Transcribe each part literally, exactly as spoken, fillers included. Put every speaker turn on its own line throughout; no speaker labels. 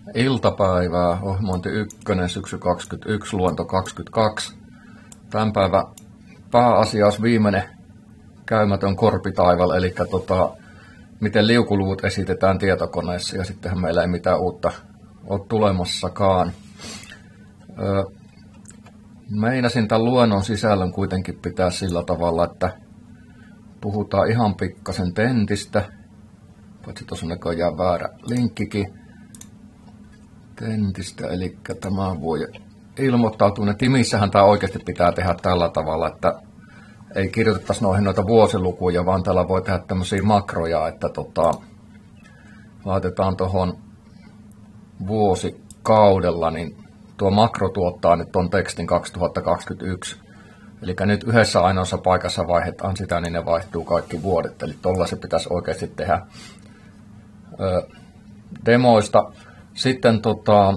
Iltapäivää, ohjelmointi ykkönen, syksy kaksikymmentäyksi, luonto kaksikymmentäkaksi. Tämän päivän pääasia olisi viimeinen käymätön korpitaival, eli tota, miten liukuluvut esitetään tietokoneessa, ja sittenhän meillä ei mitään uutta ole tulemassakaan. Öö, meinasin tämän luennon sisällön kuitenkin pitää sillä tavalla, että puhutaan ihan pikkasen tentistä, paitsi tuossa on näköjään väärä linkkikin. Tentistä, eli tämä voi ilmoittautua. Ne timissähän tämä oikeasti pitää tehdä tällä tavalla, että ei kirjoitettaisi noihin noita vuosilukuja, vaan täällä voi tehdä tämmöisiä makroja, että tota, laitetaan tuohon vuosikaudella, niin tuo makro tuottaa nyt tuon tekstin kaksituhattakaksikymmentäyksi. Eli nyt yhdessä ainoassa paikassa vaihdetaan sitä, niin ne vaihtuu kaikki vuodet. Eli tuolla se pitäisi oikeasti tehdä ö, demoista. Sitten tota,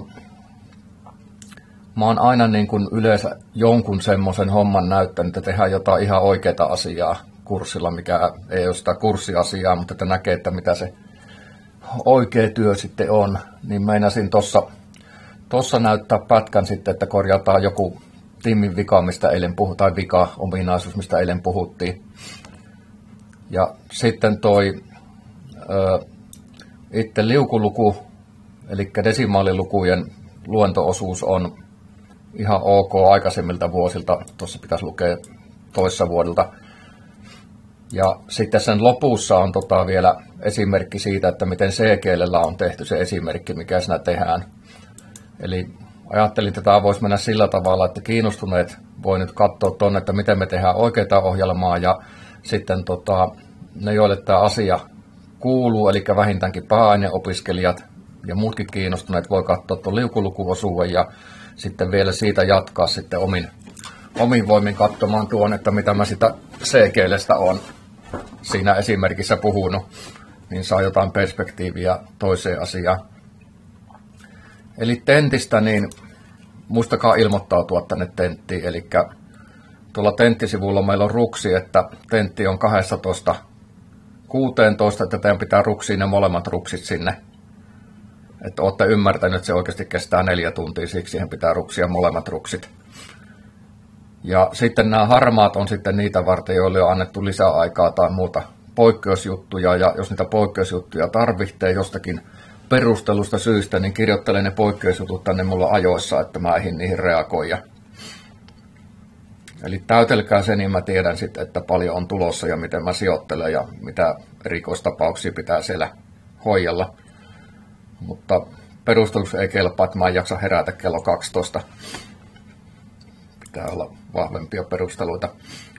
mä oon aina niin kuin yleensä jonkun semmoisen homman näyttänyt, että tehdään jotain ihan oikeaa asiaa kurssilla, mikä ei ole sitä kurssiasiaa, mutta että näkee, että mitä se oikea työ sitten on. Niin meinasin tossa, tossa näyttää pätkän sitten, että korjataan joku tiimin vika, mistä eilen puhutaan, tai vika-ominaisuus, mistä eilen puhuttiin. Ja sitten toi ö, itse liukuluku, eli desimaalilukujen luonto-osuus on ihan ok aikaisemmilta vuosilta. Tuossa pitäisi lukea toissa vuodelta. Ja sitten sen lopussa on tota vielä esimerkki siitä, että miten C-kielellä on tehty se esimerkki, mikä siinä tehdään. Eli ajattelin, että tämä voisi mennä sillä tavalla, että kiinnostuneet voi nyt katsoa tuonne, että miten me tehdään oikeaa ohjelmaa. Ja sitten tota, ne, joille tämä asia kuuluu, eli vähintäänkin pääaineopiskelijat, ja muutkin kiinnostuneet voi katsoa tuon liukulukuosuuden ja sitten vielä siitä jatkaa sitten omin, omin voimin katsomaan tuon, että mitä mä sitä C-kielestä on siinä esimerkissä puhunut, niin saa jotain perspektiiviä toiseen asiaan. Eli tentistä, niin muistakaa ilmoittautua tänne tenttiin, eli tuolla tenttisivulla meillä on ruksi, että tentti on kaksitoista kuusitoista, että teidän pitää ruksia ne molemmat ruksit sinne. Että olette ymmärtäneet, että se oikeasti kestää neljä tuntia, siksi siihen pitää ruksia molemmat ruksit. Ja sitten nämä harmaat on sitten niitä varten, joille on annettu lisäaikaa tai muuta poikkeusjuttuja. Ja jos niitä poikkeusjuttuja tarvitsee jostakin perustelusta syystä, niin kirjoittelen ne poikkeusjutut tänne mulla ajoissa, että mä eihin niihin reagoida. Eli täytelkää se, niin mä tiedän sitten, että paljon on tulossa ja miten mä sijoittelen ja mitä rikostapauksia pitää siellä hoidella. Mutta perusteluksi ei kelpaa, että mä en jaksa herätä kello kaksitoista. Pitää olla vahvempia perusteluita.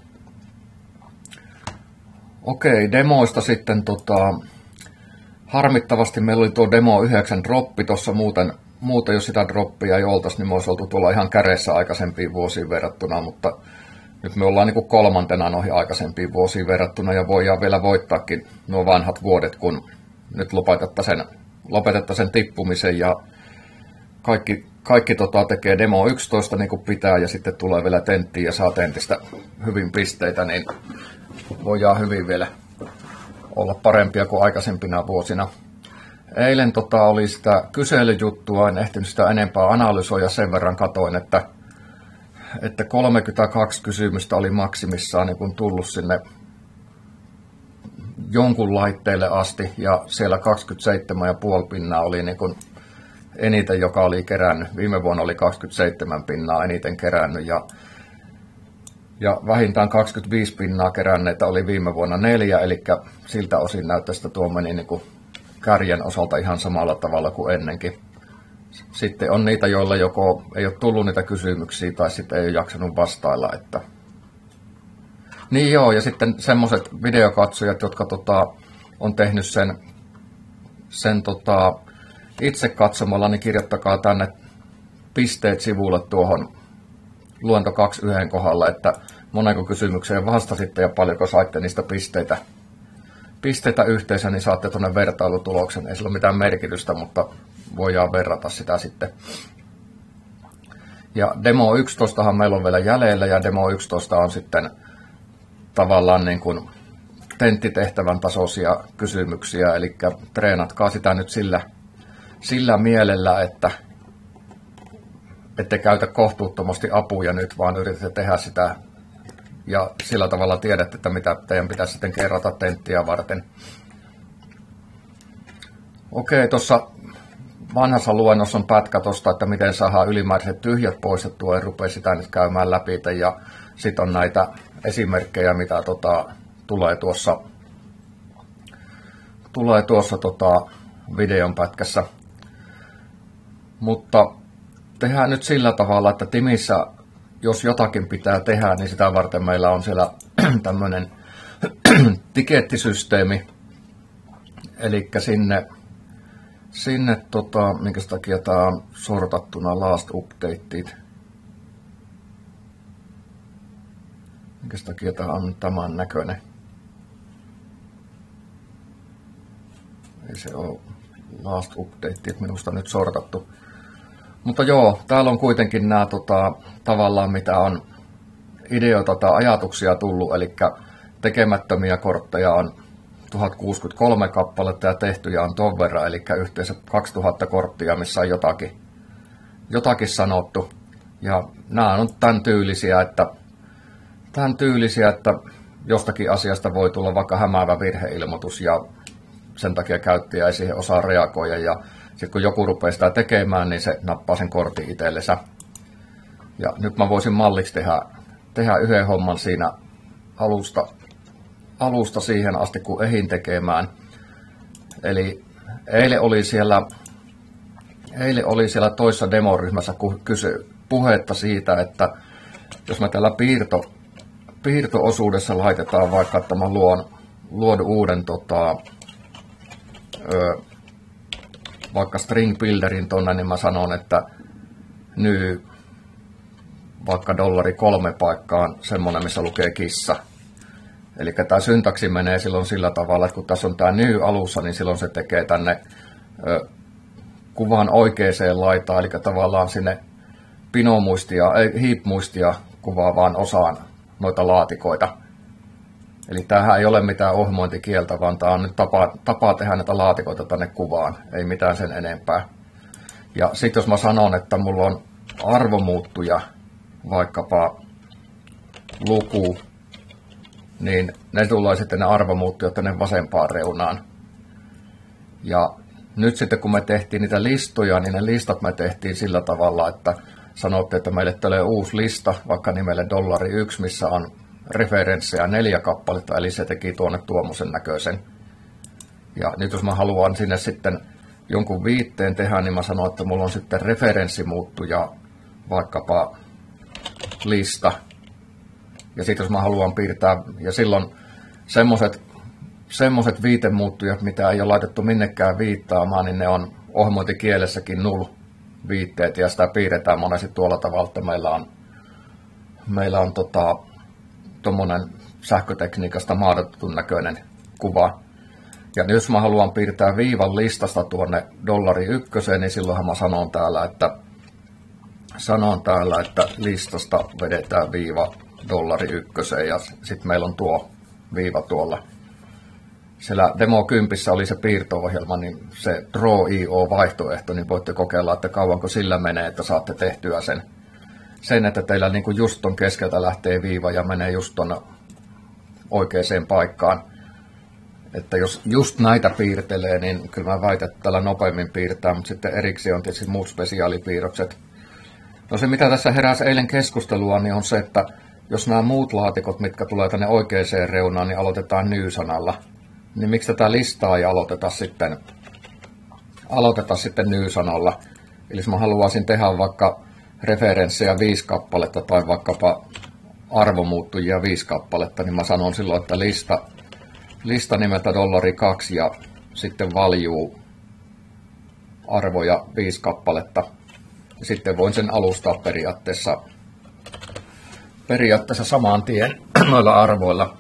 Okei, demoista sitten tota, harmittavasti meillä oli tuo demo yhdeksän droppi tuossa, muuten, muuten jos sitä droppia ei oltaisi, niin me olisi oltu tuolla ihan kädessä aikaisempiin vuosiin verrattuna, mutta nyt me ollaan niin kuin kolmantena noihin aikaisempiin vuosiin verrattuna ja voidaan vielä voittaakin nuo vanhat vuodet, kun nyt lopetettaisiin lopetettaisiin tippumisen ja kaikki, kaikki tota tekee demo yksitoista niin kuin pitää ja sitten tulee vielä tenttiin ja saa tentistä hyvin pisteitä, niin voidaan hyvin vielä olla parempia kuin aikaisempina vuosina. Eilen tota oli sitä kyselyjuttua, en ehtinyt sitä enempää analysoida, sen verran katoin, että, että kolmekymmentäkaksi kysymystä oli maksimissaan niin kun tullut sinne jonkun laitteelle asti, ja siellä kaksikymmentäseitsemän pilkku viisi pinnaa oli niin kuin eniten, joka oli kerännyt. Viime vuonna oli kaksikymmentäseitsemän pinnaa eniten kerännyt, ja, ja vähintään kaksikymmentäviisi pinnaa keränneitä oli viime vuonna neljä, eli siltä osin näyttäisi, että tuo meni niin kuin kärjen osalta ihan samalla tavalla kuin ennenkin. Sitten on niitä, joilla joko ei ole tullut niitä kysymyksiä, tai sitten ei ole jaksanut vastailla, että niin joo, ja sitten semmoiset videokatsojat, jotka tota, on tehnyt sen, sen tota, itse katsomalla, niin kirjoittakaa tänne pisteet sivulle tuohon luento kaksi yhden kohdalle, että monenko kysymykseen vastasitte ja paljonko saitte niistä pisteitä, pisteitä yhteensä, niin saatte tuonne vertailutuloksen. Ei sillä ole mitään merkitystä, mutta voidaan verrata sitä sitten. Ja demo yksitoista meillä on vielä jäljellä, ja demo yksitoista on sitten tavallaan niin kuin tenttitehtävän tasoisia kysymyksiä, eli treenatkaa sitä nyt sillä, sillä mielellä, että ette käytä kohtuuttomasti apuja nyt, vaan yritätte tehdä sitä ja sillä tavalla tiedätte, että mitä teidän pitäisi sitten kerrata tenttiä varten. Okei, tuossa vanhassa luennossa on pätkä tuosta, että miten saadaan ylimääräiset tyhjät poistettua, en rupea sitä nyt käymään läpi. Ja sitten on näitä esimerkkejä, mitä tota, tulee tuossa, tulee tuossa tota, videon pätkässä. Mutta tehdään nyt sillä tavalla, että Timissä, jos jotakin pitää tehdä, niin sitä varten meillä on siellä tämmöinen tikettisysteemi. Eli sinne, sinne tota, minkä takia tämä on sortattuna last updated. Minkä takia tämä on tämän näköinen. Ei se ole last updated, minusta nyt sortattu. Mutta joo, täällä on kuitenkin nämä tota, tavallaan mitä on ideoita tai ajatuksia tullut, eli tekemättömiä kortteja on tuhat kuusikymmentäkolme kappaletta ja tehtyjä on ton verran, eli yhteensä kaksituhatta korttia, missä on jotakin, jotakin sanottu. Ja nämä on tämän tyylisiä, että, tämän tyylisiä, että jostakin asiasta voi tulla vaikka hämäävä virheilmoitus ja sen takia käyttäjä ei siihen osaa reagoida. Ja sitten kun joku rupeaa sitä tekemään, niin se nappaa sen kortin itsellensä. Ja nyt mä voisin malliksi tehdä, tehdä yhden homman siinä alusta, alusta siihen asti, kun ehin tekemään. Eli eilen oli siellä, eilen oli siellä toissa demoryhmässä kysy, puhetta siitä, että jos me tällä piirto, piirto-osuudessa laitetaan vaikka, että mä luon, luon uuden tota, ö, vaikka string builderin tonne, niin mä sanon, että nyt vaikka dollari kolme paikkaan semmonen, missä lukee kissa. Eli tämä syntaksi menee silloin sillä tavalla, että kun tässä on tämä new alussa, niin silloin se tekee tänne ö, kuvan oikeaan laitaan, eli tavallaan sinne pinomuistia, ei heap-muistia kuvaa vaan osaan noita laatikoita. Eli tämähän ei ole mitään ohjelmointikieltä, vaan tämä on nyt tapa, tapa tehdä näitä laatikoita tänne kuvaan, ei mitään sen enempää. Ja sitten jos mä sanon, että mulla on arvomuuttuja, vaikkapa luku, niin ne tulee sitten ne arvomuuttujat tänne vasempaan reunaan. Ja nyt sitten kun me tehtiin niitä listoja, niin ne listat me tehtiin sillä tavalla, että sanottiin, että meille tulee uusi lista, vaikka nimelle dollari yksi, missä on referenssejä neljä kappaletta, eli se teki tuonne tuommoisen näköisen. Ja nyt jos mä haluan sinne sitten jonkun viitteen tehdä, niin mä sanon, että mulla on sitten referenssimuuttuja, vaikkapa lista. Ja sitten jos mä haluan piirtää, ja silloin semmoset, semmoset viitemuuttujat, mitä ei ole laitettu minnekään viittaamaan, niin ne on ohjelmointikielessäkin null viitteet, ja sitä piirretään monesti tuolla tavalla, että meillä on, meillä on tota, tuommoinen sähkötekniikasta mahdotetun näköinen kuva. Ja jos mä haluan piirtää viivan listasta tuonne dollari ykköseen, niin silloinhan mä sanon täällä, että, sanon täällä, että listasta vedetään viiva dollari ykköseen ja sitten meillä on tuo viiva tuolla. Siellä demo kympissä oli se piirto-ohjelma, niin se Draw I O-vaihtoehto, niin voitte kokeilla, että kauanko sillä menee, että saatte tehtyä sen. Sen, että teillä niin kuin just ton keskeltä lähtee viiva ja menee just ton oikeaan paikkaan. Että jos just näitä piirtelee, niin kyllä mä väitän, että tällä nopeammin piirtää, mutta sitten erikseen on tietysti muut spesiaalipiirrokset. No se, mitä tässä heräsi eilen keskustelua, niin on se, että jos nämä muut laatikot, mitkä tulee tänne oikeaan reunaan, niin aloitetaan new-sanalla. Niin miksi tätä listaa ei aloiteta sitten, aloiteta sitten new-sanalla? Eli jos mä haluaisin tehdä vaikka referenssejä viisi kappaletta tai vaikkapa arvomuuttujia viisi kappaletta, niin mä sanon silloin, että lista, lista nimeltä dollari kaksi ja sitten valjuu arvoja viisi kappaletta. Ja sitten voin sen alustaa periaatteessa, periaatteessa saman tien noilla arvoilla.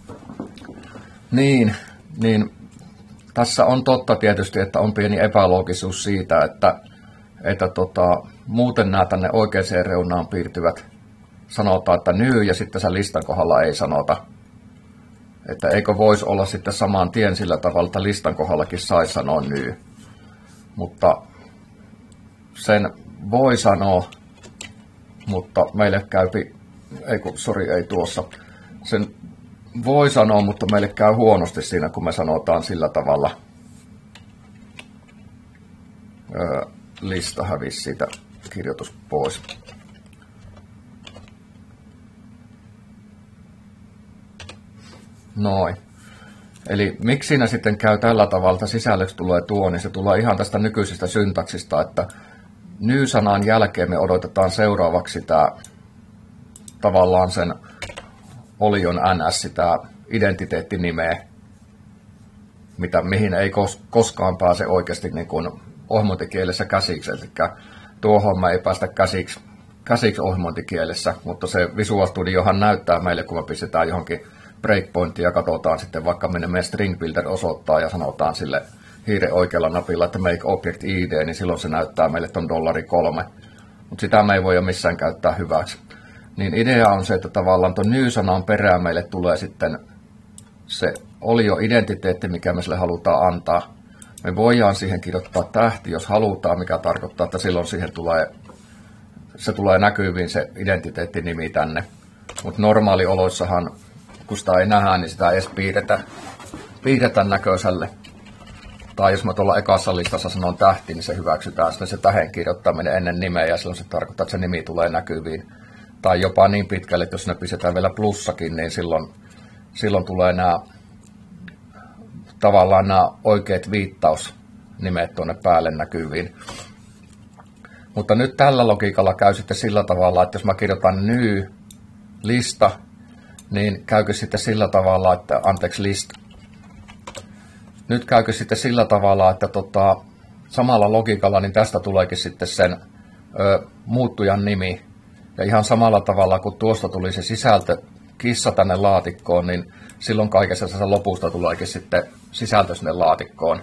Niin, niin tässä on totta tietysti, että on pieni epäloogisuus siitä, että, että tota, muuten nämä tänne oikeaan reunaan piirtyvät sanotaan, että new ja sitten sen listan kohdalla ei sanota. Että eikö voisi olla sitten saman tien sillä tavalla, että listan kohdallakin saisi sanoa new. mutta sen voi sanoa, mutta meille käypi, ei kun, sori, ei tuossa, sen voi sanoa, mutta meille käy huonosti siinä, kun me sanotaan sillä tavalla, öö, lista hävisi siitä kirjoitus pois. Noin. Eli miksi siinä sitten käy tällä tavalla, että sisällöksi tulee tuo, niin se tulee ihan tästä nykyisestä syntaksista, että ny-sanan jälkeen me odotetaan seuraavaksi tämä tavallaan sen olion ns, sitä identiteettinimeä, mitä, mihin ei kos, koskaan pääse oikeasti niin kuin ohjelmointikielessä käsiksi, eli tuohon me ei päästä käsiksi, käsiksi ohjelmointikielessä, mutta se Visual Studiohan näyttää meille, kun me pistetään johonkin breakpointia ja katsotaan sitten vaikka minne meidän string builder osoittaa ja sanotaan sille hiiren oikealla napilla, että make object I D, niin silloin se näyttää meille ton dollari kolme. Mutta sitä me ei voida missään käyttää hyväksi. Niin idea on se, että tavallaan ton ny-sanan perään meille tulee sitten se olio-identiteetti, mikä me sille halutaan antaa. Me voidaan siihen kirjoittaa tähti, jos halutaan, mikä tarkoittaa, että silloin siihen tulee, se tulee näkyviin se identiteettinimi tänne. Mutta normaalioloissahan, kun sitä ei nähdä, niin sitä ei edes piirretä, piirretä näköiselle. Tai jos mä tuolla ekassa listassa sanon tähti, niin se hyväksytään sitten se tähen kirjoittaminen ennen nimeä, ja silloin se tarkoittaa, että se nimi tulee näkyviin. Tai jopa niin pitkälle, että jos ne pistetään vielä plussakin, niin silloin, silloin tulee nämä tavallaan nämä oikeat viittausnimet tuonne päälle näkyviin. Mutta nyt tällä logiikalla käy sitten sillä tavalla, että jos mä kirjoitan ny lista, niin käykö sitten sillä tavalla, että anteeksi list. Nyt käykö sitten sillä tavalla, että tota, samalla logiikalla niin tästä tuleekin sitten sen ö, muuttujan nimi. Ja ihan samalla tavalla, kun tuosta tuli se sisältö kissa tänne laatikkoon, niin silloin kaikessa se lopusta tuleekin sitten sisältö sinne laatikkoon.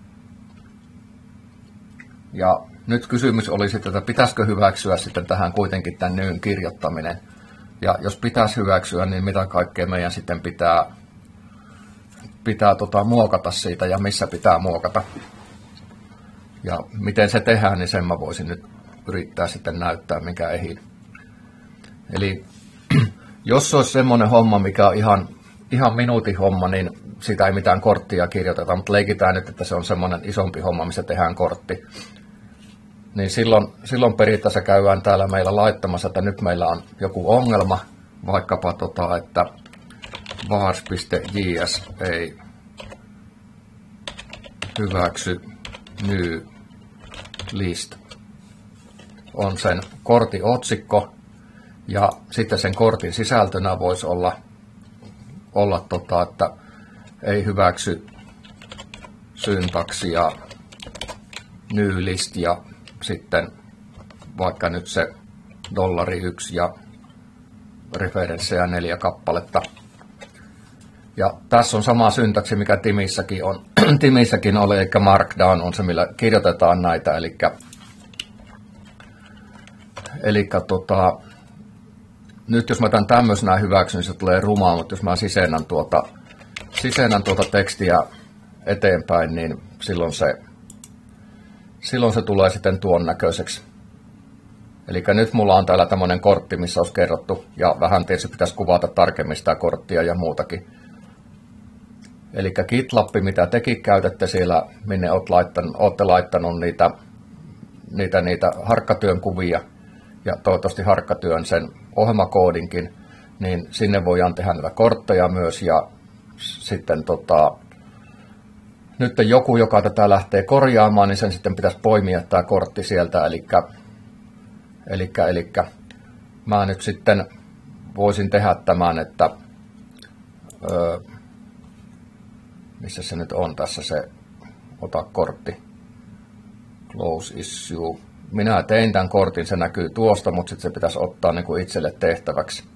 Ja nyt kysymys oli sitten, että pitäisikö hyväksyä sitten tähän kuitenkin tämän nyn kirjoittaminen. Ja jos pitäisi hyväksyä, niin mitä kaikkea meidän sitten pitää, pitää tota, muokata siitä ja missä pitää muokata. Ja miten se tehdään, niin sen mä voisin nyt yrittää sitten näyttää, mikä ehin. Eli jos se olisi semmoinen homma, mikä on ihan, ihan minuutin homma, niin siitä ei mitään korttia kirjoiteta, mutta leikitään nyt, että se on semmoinen isompi homma, missä tehdään kortti. Niin silloin, silloin periaatteessa käydään täällä meillä laittamassa, että nyt meillä on joku ongelma, vaikkapa tota, että vars.js ei hyväksy new list. On sen kortin otsikko, ja sitten sen kortin sisältönä voisi olla, olla tota, että ei hyväksy syntaksia new list ja sitten vaikka nyt se dollari yksi ja referenssejä neljä kappaletta. Ja tässä on sama syntaksi, mikä Timissäkin on. Timissäkin oli, eli markdown on se, millä kirjoitetaan näitä. Eli, eli tota, nyt jos mä tämän tämmöisenä hyväksyn, niin se tulee rumaa, mutta jos mä sisennän tuota, sisennän tuota tekstiä eteenpäin, niin silloin se Silloin se tulee sitten tuon näköiseksi. Eli nyt mulla on täällä tämmöinen kortti, missä olisi kerrottu, ja vähän tietysti pitäisi kuvata tarkemmin sitä korttia ja muutakin. Eli GitLab, mitä tekin käytätte siellä, minne olet laittanut, olette laittanut niitä, niitä, niitä harkkatyön kuvia, ja toivottavasti harkkatyön sen ohjelmakoodinkin, niin sinne voidaan tehdä näitä kortteja myös, ja sitten tota, nyt joku, joka tätä lähtee korjaamaan, niin sen sitten pitäisi poimia tämä kortti sieltä. Elikkä, elikkä, elikkä mä nyt sitten voisin tehdä tämän, että öö, missä se nyt on tässä se ota kortti. Close issue. Minä tein tämän kortin, se näkyy tuosta, mutta sitten se pitäisi ottaa niin kuin itselle tehtäväksi.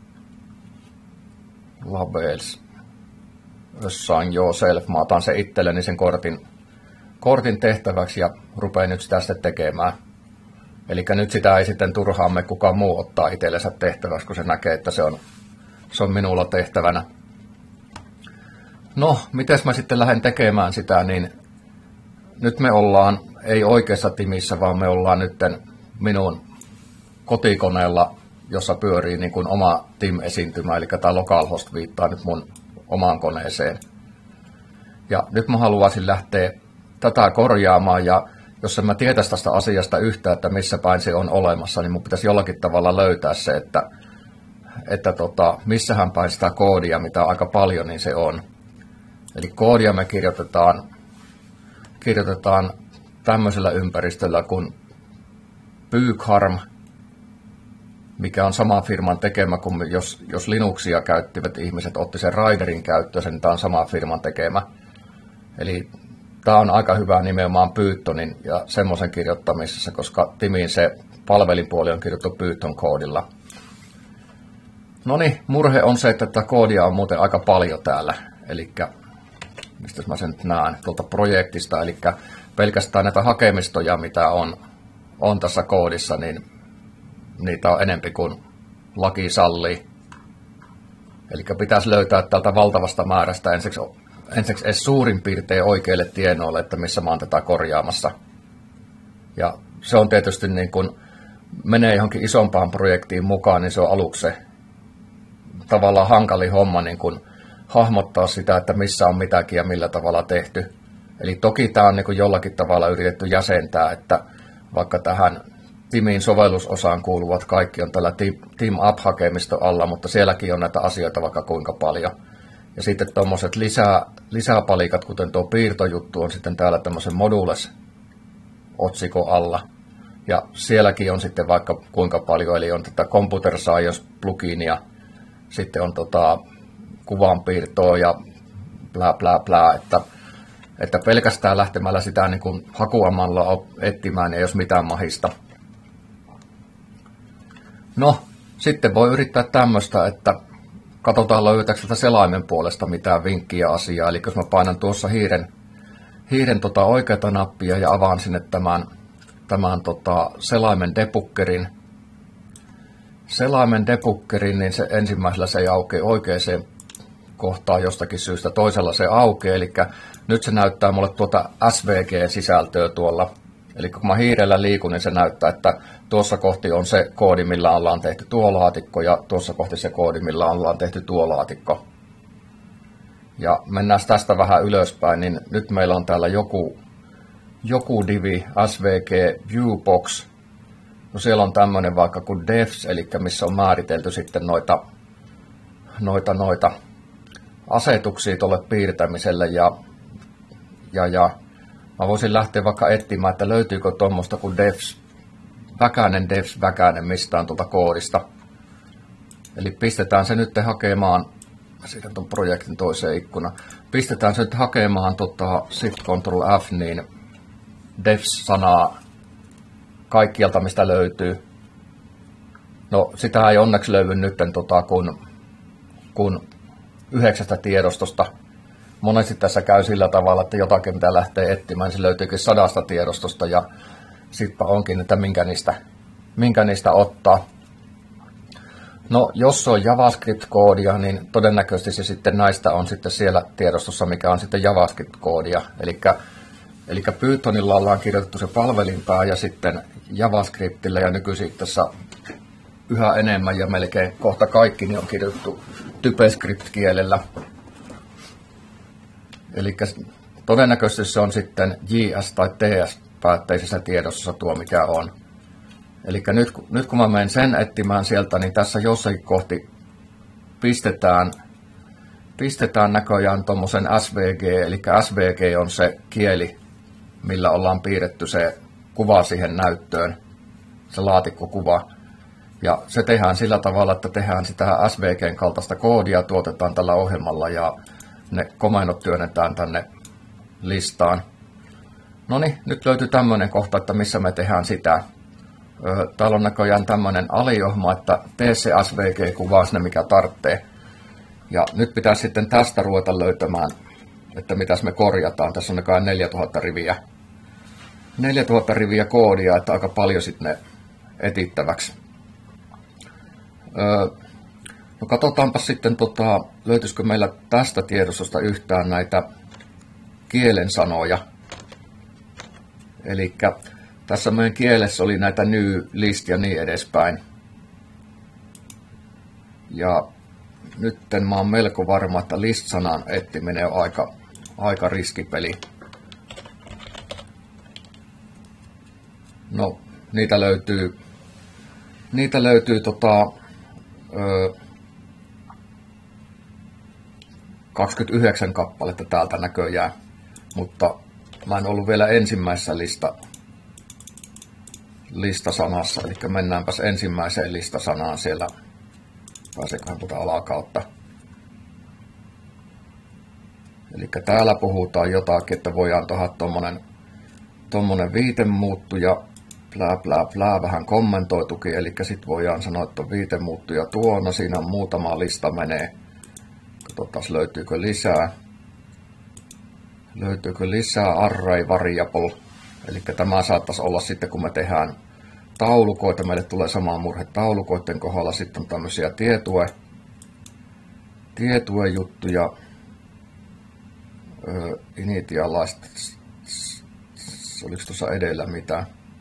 Labels. Assign yourself. Mä otan sen itselleni sen kortin, kortin tehtäväksi ja rupean nyt sitä sitten tekemään. Eli nyt sitä ei sitten turhaan me kukaan muu ottaa itsellensä tehtäväksi, kun se näkee, että se on, se on minulla tehtävänä. No, miten mä sitten lähden tekemään sitä, niin nyt me ollaan ei oikeassa timissä, vaan me ollaan nyt minun kotikoneella, jossa pyörii niin kuin oma Tim-esiintymä, eli tämä localhost viittaa nyt mun omaan koneeseen. Ja nyt mä haluaisin lähteä tätä korjaamaan, ja jos en mä tietäisi tästä asiasta yhtään, että missä päin se on olemassa, niin mun pitäisi jollakin tavalla löytää se, että, että tota, missähän päin sitä koodia, mitä aika paljon, niin se on. Eli koodia me kirjoitetaan, kirjoitetaan tämmöisellä ympäristöllä kuin Pygharm, mikä on sama firman tekemä kuin jos, jos Linuxia käyttivät ihmiset, otti sen Riderin käyttöön, niin tämä on sama firman tekemä. Eli tämä on aika hyvä nimenomaan Pythonin ja semmoisen kirjoittamisessa, koska Timin se palvelinpuoli on kirjoittu Python-koodilla. No niin, murhe on se, että tätä koodia on muuten aika paljon täällä. Eli mistä mä sen nyt näen tuolta projektista, eli pelkästään näitä hakemistoja, mitä on, on tässä koodissa, niin niitä on enempi kuin laki sallii. Eli pitäisi löytää tältä valtavasta määrästä ensiksi, ensiksi edes suurin piirtein oikeille tienoille, että missä mä oon tätä korjaamassa. Ja se on tietysti niin kun menee johonkin isompaan projektiin mukaan, niin se on aluksi se tavallaan hankali homma niin kun hahmottaa sitä, että missä on mitäkin ja millä tavalla tehty. Eli toki tämä on niin kun jollakin tavalla yritetty jäsentää, että vaikka tähän Timin sovellusosaan kuuluvat kaikki on tällä Team Up-hakemiston alla, mutta sielläkin on näitä asioita vaikka kuinka paljon. Ja sitten tuommoiset lisää, lisäpalikat, kuten tuo piirtojuttu, on sitten täällä tämmöisen modules-otsikon alla. Ja sielläkin on sitten vaikka kuinka paljon, eli on tätä Computer Science-pluginia, sitten on tota kuvanpiirtoa ja blää blää blää, että, että pelkästään lähtemällä sitä niin kuin hakuamalla etsimään ei jos mitään mahista. No, sitten voi yrittää tämmöistä, että katsotaan löytääkö sieltä selaimen puolesta mitään vinkkiä asiaa. Eli jos mä painan tuossa hiiren, hiiren tota oikeata nappia ja avaan sinne tämän, tämän tota selaimen debuggerin, selaimen debuggerin, niin se ensimmäisellä se ei aukea oikeaan kohtaan jostakin syystä, toisella se aukeaa. Eli nyt se näyttää mulle tuota S V G-sisältöä tuolla. Eli kun mä hiirellä liikun, niin se näyttää, että tuossa kohti on se koodi, millä ollaan tehty tuo laatikko, ja tuossa kohti se koodi, millä ollaan tehty tuo laatikko. Ja mennään tästä vähän ylöspäin, niin nyt meillä on täällä joku, joku divi, S V G Viewbox. No siellä on tämmöinen vaikka kuin devs, eli missä on määritelty sitten noita, noita, noita asetuksia tuolle piirtämiselle, ja, ja, ja mä voisin lähteä vaikka etsimään, että löytyykö tuommoista kuin devs, väkäinen devs, väkäinen mistään tuolta koodista. Eli pistetään se nyt hakemaan, siitä tuon projektin toiseen ikkunaan, pistetään se nyt hakemaan tota, Shift Control F, niin devs-sanaa kaikkialta mistä löytyy. No sitä ei onneksi löydy nyt tota, kun, kun yhdeksästä tiedostosta. Monesti tässä käy sillä tavalla, että jotakin mitä lähtee etsimään, se löytyykin sadasta tiedostosta ja sitten onkin, että minkä niistä, minkä niistä ottaa. No jos on JavaScript-koodia, niin todennäköisesti se sitten näistä on sitten siellä tiedostossa, mikä on sitten JavaScript-koodia. Eli, eli Pythonilla ollaan kirjoitettu se palvelinpää ja sitten JavaScriptillä ja nykyisin tässä yhä enemmän ja melkein kohta kaikki niin on kirjoitettu TypeScript-kielellä. Eli todennäköisesti se on sitten J S- tai T S-päätteisessä tiedossa tuo, mikä on. Eli nyt, nyt kun mä menen sen etsimään sieltä, niin tässä jossakin kohti pistetään, pistetään näköjään tuommoisen S V G, eli S V G on se kieli, millä ollaan piirretty se kuva siihen näyttöön, se laatikkokuva. Ja se tehdään sillä tavalla, että tehdään sitä S V G:n kaltaista koodia, tuotetaan tällä ohjelmalla ja ne komennot työnnetään tänne listaan. No niin, nyt löytyy tämmöinen kohta, että missä me tehdään sitä. Täällä on näköjään tämmöinen aliohma, että tee se S V G-kuvaa sinne mikä tarvitsee. Ja nyt pitää sitten tästä ruveta löytämään, että mitäs me korjataan. Tässä on näköjään neljätuhatta riviä. neljätuhatta riviä koodia, että aika paljon sitten ne etittäväksi. No katsotaanpa sitten, tota, löytyisikö meillä tästä tiedostosta yhtään näitä kielen sanoja. Eli tässä meidän kielessä oli näitä new, list ja niin edespäin. Ja nyt mä oon melko varma, että list-sanan etsiminen on aika, aika riskipeli. No, niitä löytyy, niitä löytyy tota, ö, kaksikymmentäyhdeksän kappaletta täältä näköjään, mutta mä en ollut vielä ensimmäisessä lista, listasanassa, eli mennäänpäs ensimmäiseen listasanaan siellä. Pääseköhän tuota alakautta. Eli täällä puhutaan jotakin, että voidaan tehdä tommonen, tommonen viitemuuttuja, plää plää plää, vähän kommentoitukin, eli sit voidaan sanoa, että on viitemuuttuja tuona, siinä on muutama lista menee. Katsotaan löytyykö lisää. Löytyykö lisää array variable, eli tämä saattaisi olla sitten kun me tehdään taulukoita, meille tulee sama murhe taulukoiden kohdalla, sitten on tämmöisiä tietue, tietue juttuja, initialized, oliko tuossa edellä mitä,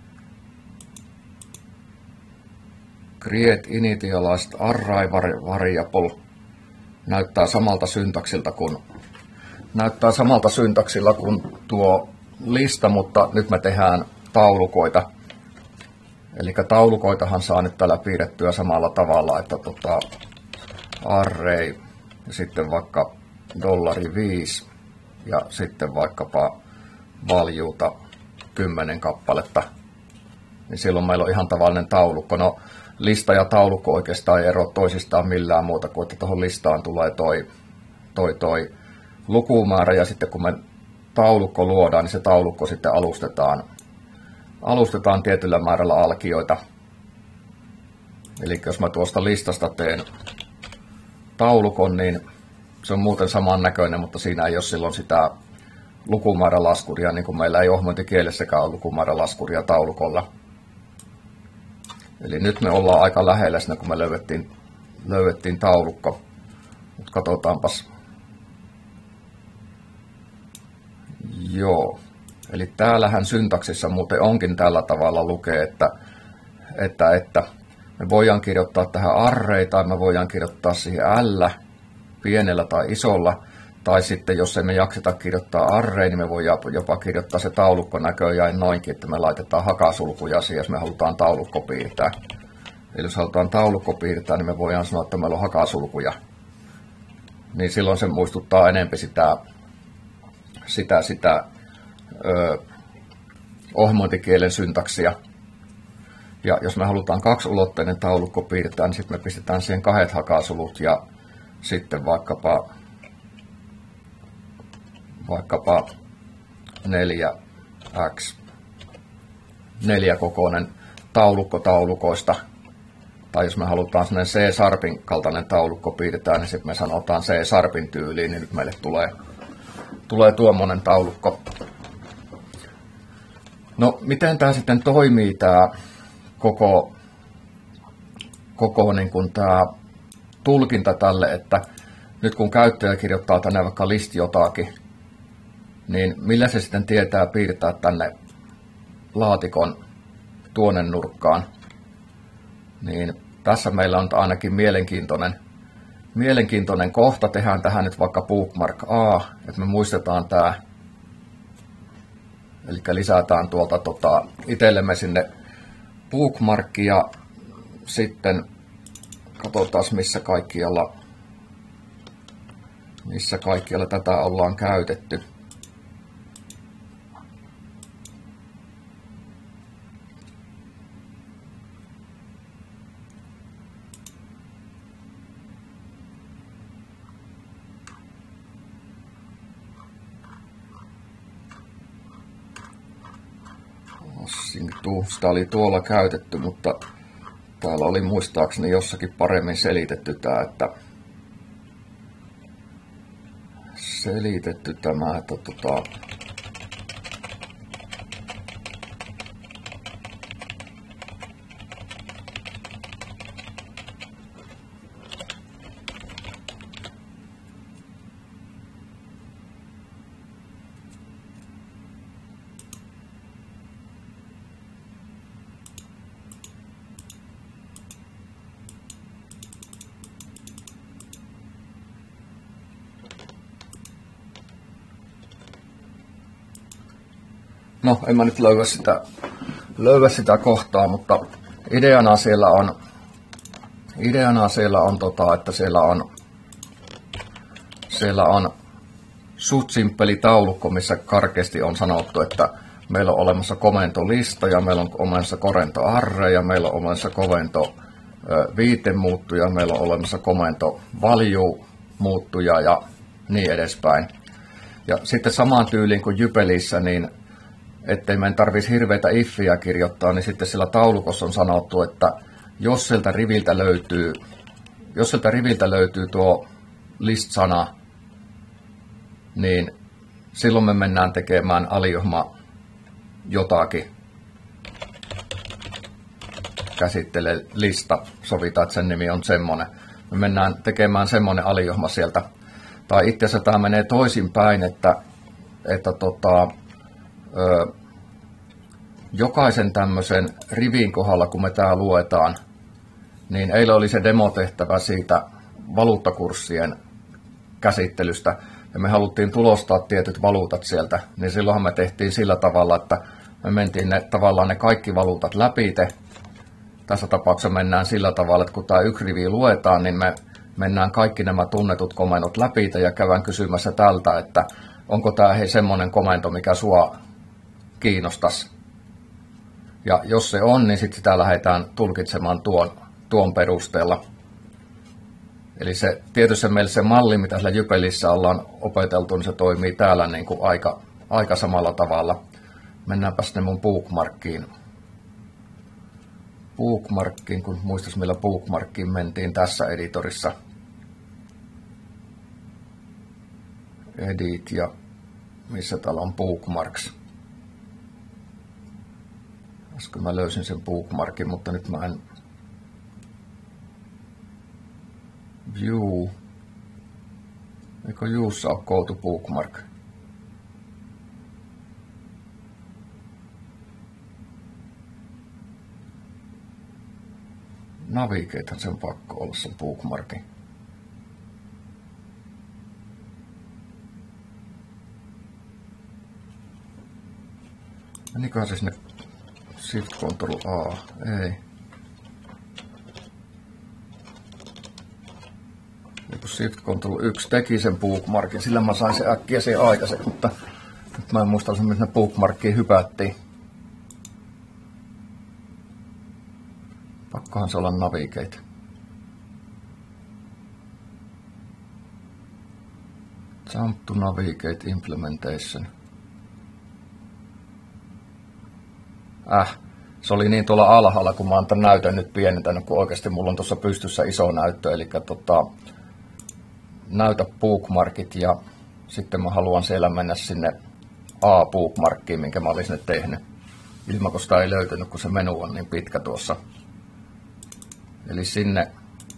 create initialized array variable, näyttää samalta syntaksilta kuin, näyttää samalta syntaksilla kuin tuo lista, mutta nyt me tehdään taulukoita. Eli taulukoitahan saa nyt täällä piirrettyä samalla tavalla, että tota, array ja sitten vaikka dollari viisi ja sitten vaikkapa valueta kymmenen kappaletta. Niin silloin meillä on ihan tavallinen taulukko. No, lista ja taulukko oikeastaan ei ero toisistaan millään muuta kuin, että tuohon listaan tulee toi, toi, toi lukumäärä ja sitten kun me taulukko luodaan, niin se taulukko sitten alustetaan. Alustetaan tietyllä määrällä alkioita. Eli jos mä tuosta listasta teen taulukon, niin se on muuten saman näköinen, mutta siinä ei ole silloin sitä lukumäärälaskuria, niin kuin meillä ei ohmointikielessäkään ole lukumäärälaskuria taulukolla. Eli nyt me ollaan aika lähellä siinä, kun me löydettiin, löydettiin taulukko. Mutta katsotaanpas. Joo. Eli täällähän syntaksissa muuten onkin tällä tavalla lukee, että, että, että me voidaan kirjoittaa tähän array tai me voidaan kirjoittaa siihen L pienellä tai isolla. Tai sitten jos emme jakseta kirjoittaa array, niin me voidaan jopa kirjoittaa se taulukko näköjään noinkin, että me laitetaan hakasulkuja siihen, jos me halutaan taulukko piirtää. Eli jos halutaan taulukko piirtää, niin me voidaan sanoa, että meillä on hakasulkuja. Niin silloin se muistuttaa enemmän sitä, sitä, sitä Öö, ohjelmointikielen syntaksia. Ja jos me halutaan kaksiulotteinen taulukko piirtää, niin sitten me pistetään siihen kahdet hakasulut ja sitten vaikkapa vaikkapa neljä x neljäkokoinen taulukko taulukoista. Tai jos me halutaan sellainen C-sharpin kaltainen taulukko piirtää, niin sitten me sanotaan C-sharpin tyyliin, niin nyt meille tulee, tulee tuommoinen taulukko. No, miten tämä sitten toimii, tämä koko, koko niin kuin tämä tulkinta tälle, että nyt kun käyttäjä kirjoittaa tänne vaikka list jotakin, niin millä se sitten tietää piirtää tänne laatikon tuonne nurkkaan. Niin tässä meillä on ainakin mielenkiintoinen, mielenkiintoinen kohta. Tehdään tähän nyt vaikka bookmark A, että me muistetaan tämä. Eli lisätään tuolta tota, itsellemme sinne bookmarkki ja sitten katsotaan missä kaikkialla, missä kaikkialla tätä ollaan käytetty. Sitä oli tuolla käytetty, mutta täällä oli muistaakseni jossakin paremmin selitetty tämä, että selitetty tämä, että tota, No, en mä nyt löyä sitä, löyä sitä kohtaa, mutta ideana siellä on, ideana siellä on tota, että siellä on, siellä on suht simppeli taulukko, missä karkeasti on sanottu, että meillä on olemassa komentolista ja meillä on olemassa komentoarre ja meillä on olemassa komento viitemuuttuja, meillä on olemassa komento value muuttuja ja niin edespäin. Ja sitten samaan tyyliin kuin Jypelissä, niin ettei meidän tarvitsisi hirveitä iffiä kirjoittaa, niin sitten sillä taulukossa on sanottu, että jos sieltä riviltä löytyy, jos sieltä riviltä löytyy tuo list-sana, niin silloin me mennään tekemään alijohma jotakin. Käsittele lista, sovitaan, että sen nimi on semmoinen. Me mennään tekemään semmoinen alijohma sieltä. Tai itse asiassa tämä menee toisinpäin, että, että tota, ö, jokaisen tämmöisen rivin kohdalla, kun me tää luetaan, niin eilen oli se demotehtävä siitä valuuttakurssien käsittelystä, ja me haluttiin tulostaa tietyt valuutat sieltä, niin silloinhan me tehtiin sillä tavalla, että me mentiin ne, tavallaan ne kaikki valuutat läpite. Tässä tapauksessa mennään sillä tavalla, että kun tämä yksi rivi luetaan, niin me mennään kaikki nämä tunnetut komennot läpite ja käydään kysymässä tältä, että onko tämä hei semmoinen komento, mikä sua kiinnostaisi. Ja jos se on, niin sitten sitä lähdetään tulkitsemaan tuon, tuon perusteella. Eli se, tietysti meillä se malli, mitä siellä Jypelissä ollaan opeteltu, niin se toimii täällä niin kuin aika, aika samalla tavalla. Mennäänpä sinne mun bookmarkkiin. Bookmarkkiin, kun muistais millä bookmarkkiin mentiin tässä editorissa. Edit ja missä täällä on bookmarks. Äsken mä löysin sen bookmarkin, mutta nyt mä en view. Eikö viewssa ole go to bookmark? Navigatehan sen pakko olla sen bookmarkin. Meniköhän se sinne Shift Ctrl A? Ei. Joku Shift Ctrl yksi teki sen bookmarkin, sillä mä sain sen äkkiä sen aikaiseksi, mutta nyt mä en muista, missä bookmarkkiin hypättiin. Pakkohan se olla navigate. Jump to navigate implementation. Äh, se oli niin tuolla alhaalla, kun mä oon tämän näytön nyt pienentänyt, kun oikeasti mulla on tuossa pystyssä iso näyttö. Eli tota, näytä bookmarkit ja sitten mä haluan siellä mennä sinne A-bookmarkkiin, minkä mä olin sinne tehnyt. Ilmakosta ei löytynyt, kun se menu on niin pitkä tuossa. Eli sinne,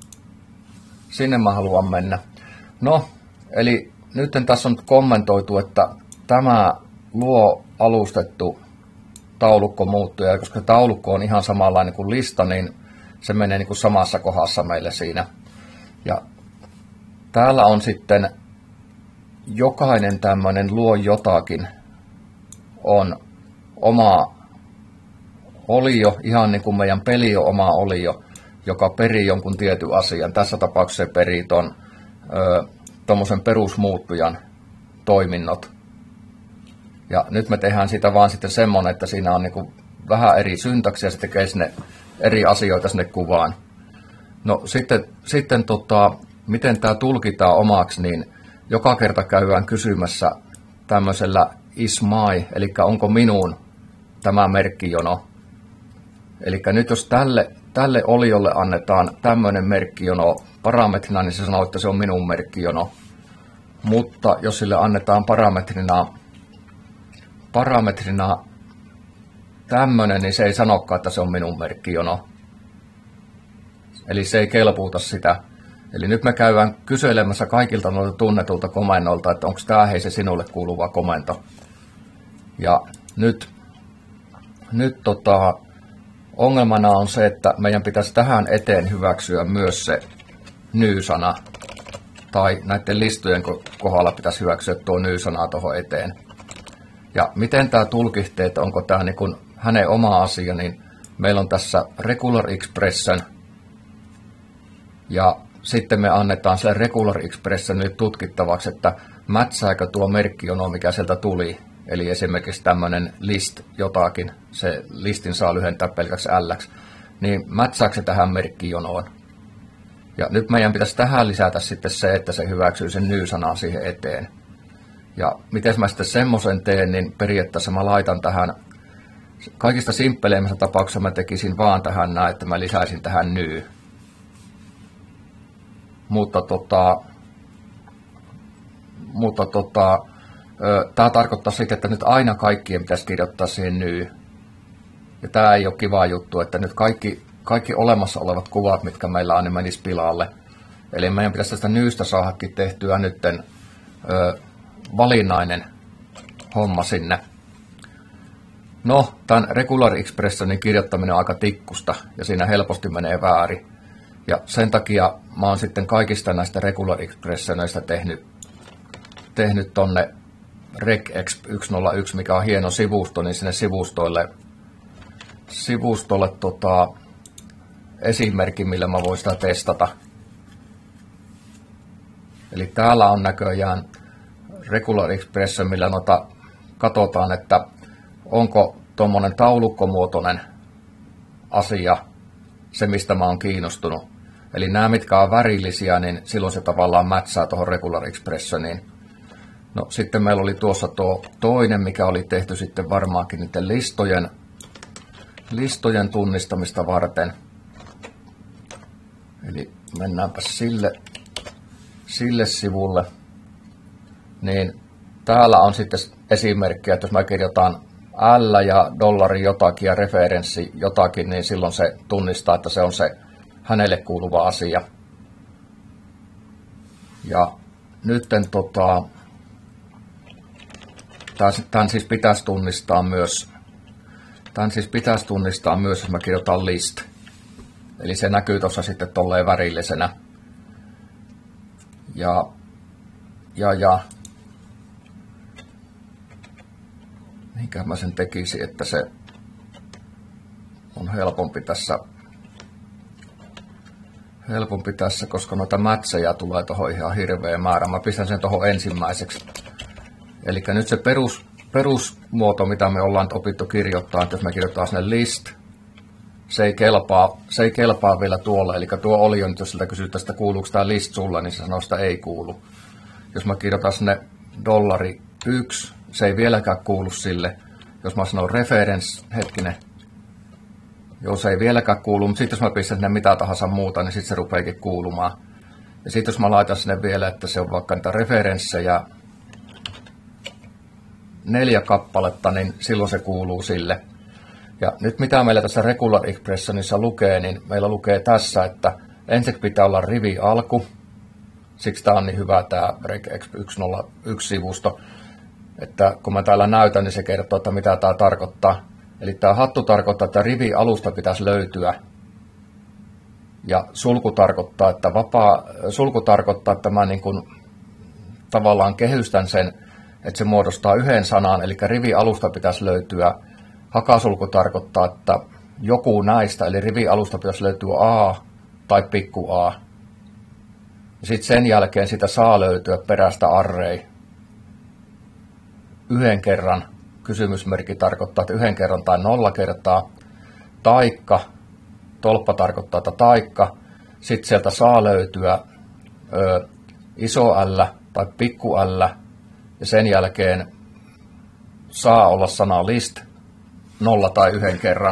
sinne mä haluan mennä. No, eli nyt tässä on kommentoitu, että tämä luo alustettu taulukko muuttuja, koska taulukko on ihan samanlainen kuin lista, niin se menee niin kuin samassa kohdassa meille siinä. Ja täällä on sitten jokainen tämmöinen luo jotakin on oma olio, ihan niin kuin meidän peli on oma olio, joka perii jonkun tietyn asian. Tässä tapauksessa se perii ton tuommoisen perusmuuttujan toiminnot. Ja nyt me tehdään sitä vaan sitten semmoinen, että siinä on niinku vähän eri syntaksi ja se tekee sinne eri asioita sinne kuvaan. No sitten, sitten tota, miten tämä tulkitaan omaksi, niin joka kerta käydään kysymässä tämmöisellä is my, eli onko minun tämä merkkijono. Eli nyt jos tälle, tälle oliolle annetaan tämmöinen merkkijono parametrina, niin se sanoo, että se on minun merkkijono. Mutta jos sille annetaan parametrina, parametrina tämmöinen, niin se ei sanokaan, että se on minun merkkijono. Eli se ei kelpuuta sitä. Eli nyt me käydään kyselemässä kaikilta noilta tunnetulta komennolta, että onko tämä hei se sinulle kuuluva komento. Ja nyt, nyt tota, ongelmana on se, että meidän pitäisi tähän eteen hyväksyä myös se ny-sana. Tai näiden listojen kohdalla pitäisi hyväksyä tuo ny-sanaa tuohon eteen. Ja miten tämä tulkitsee, että onko tämä niin kuin hänen oma asia, niin meillä on tässä regular expression, ja sitten me annetaan sille regular expression nyt tutkittavaksi, että mätsääkö tuo merkkijono, mikä sieltä tuli. Eli esimerkiksi tämmöinen list jotakin, se listin saa lyhentää pelkäksi L:ksi, niin mätsääkö se tähän merkkijonoon. Ja nyt meidän pitäisi tähän lisätä sitten se, että se hyväksyy sen ny-sanan siihen eteen. Ja miten mä sitten semmoisen teen, niin periaatteessa mä laitan tähän, kaikista simppeleimmistä tapauksessa mä tekisin vaan tähän näin, että mä lisäisin tähän ny. Mutta tota, mutta tota, tämä tarkoittaa sitä, että nyt aina kaikkien pitäisi kirjoittaa siihen ny. Ja tämä ei ole kiva juttu, että nyt kaikki, kaikki olemassa olevat kuvat, mitkä meillä on, niin menisi pilalle. Eli meidän pitäisi tästä nyystä saadakin tehtyä nytten ö, valinnainen homma sinne. No, tämän regular expressionin kirjoittaminen on aika tikkusta ja siinä helposti menee väärin. Ja sen takia mä oon sitten kaikista näistä regular expressioneista tehnyt, tehnyt tonne regex sata yksi, mikä on hieno sivusto, niin sinne sivustoille, sivustolle tota, esimerkki, millä mä voin sitä testata. Eli täällä on näköjään regular expression, millä noita katsotaan, että onko tuommoinen taulukkomuotoinen asia se, mistä mä oon kiinnostunut. Eli nämä, mitkä on värillisiä, niin silloin se tavallaan mätsää tuohon regular expressioniin. No sitten meillä oli tuossa tuo toinen, mikä oli tehty sitten varmaankin niiden listojen, listojen tunnistamista varten. Eli mennäänpä sille, sille sivulle. Niin täällä on sitten esimerkkiä, että jos mä kirjoitan L ja dollari jotakin ja referenssi jotakin, niin silloin se tunnistaa, että se on se hänelle kuuluva asia. Ja nytten tota, tämän siis pitäisi tunnistaa myös, tämän siis pitäisi tunnistaa myös, jos mä kirjoitan list. Eli se näkyy tuossa sitten tolleen värillisenä. Ja, ja, ja. Mihinkä mä sen tekisin, että se on helpompi tässä, helpompi tässä, koska noita mätsejä tulee tuohon ihan hirveä määrä. Mä pistän sen tuohon ensimmäiseksi. Eli nyt se perus, perusmuoto, mitä me ollaan opittu kirjoittaa, että jos me kirjoittaa sinne list, se ei kelpaa, se ei kelpaa vielä tuolle. Eli tuo oli jo nyt, jos siltä kysytään, että kuuluuko tämä list sulle, niin se sanoo, että ei kuulu. Jos mä kirjoitan sinne dollari yksi, se ei vieläkään kuulu sille. Jos mä sanon reference, hetkinen, joo, se ei vieläkään kuulu, mutta sitten jos mä pistän sinne mitä tahansa muuta, niin sitten se rupeekin kuulumaan. Ja sitten jos mä laitan sinne vielä, että se on vaikka niitä referenssejä neljä kappaletta, niin silloin se kuuluu sille. Ja nyt mitä meillä tässä regular expressionissa lukee, niin meillä lukee tässä, että ensin pitää olla rivi alku. Siksi tämä on niin hyvä tämä regex sata yksi-sivusto. Että kun mä täällä näytän, niin se kertoo, että mitä tämä tarkoittaa. Eli tämä hattu tarkoittaa, että rivi alusta pitäisi löytyä. Ja sulku tarkoittaa, että, vapaa, sulku tarkoittaa, että mä niin kuin tavallaan kehystän sen, että se muodostaa yhden sanan. Eli rivi alusta pitäisi löytyä. Hakasulku tarkoittaa, että joku näistä, eli rivi alusta pitäisi löytyä A tai pikku A. Sitten sen jälkeen sitä saa löytyä perästä array. Yhden kerran kysymysmerkki tarkoittaa, että yhden kerran tai nolla kertaa. Taikka, tolppa tarkoittaa, että taikka. Sitten sieltä saa löytyä ö, iso L tai pikku L. Ja sen jälkeen saa olla sana list, nolla tai yhden kerran.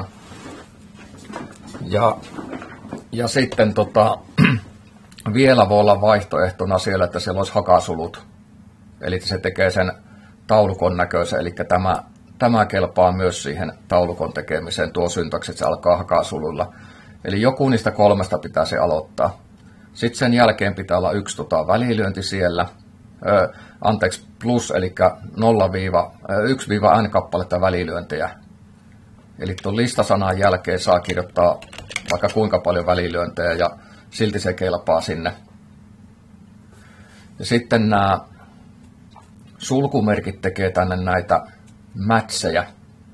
Ja, ja sitten tota, vielä voi olla vaihtoehtona siellä, että siellä olisi hakasulut. Eli se tekee sen taulukon näköisen, eli tämä, tämä kelpaa myös siihen taulukon tekemiseen, tuo syntaksi, että se alkaa hakasuluilla. Eli joku niistä kolmesta pitää se aloittaa. Sitten sen jälkeen pitää olla yksi tota, välilyönti siellä, ö, anteeksi plus, eli yksi n kappaletta välilyöntejä. Eli tuon listasanan jälkeen saa kirjoittaa vaikka kuinka paljon välilyöntejä ja silti se kelpaa sinne. Ja sitten nämä sulkumerkit tekee tänne näitä, mätsejä.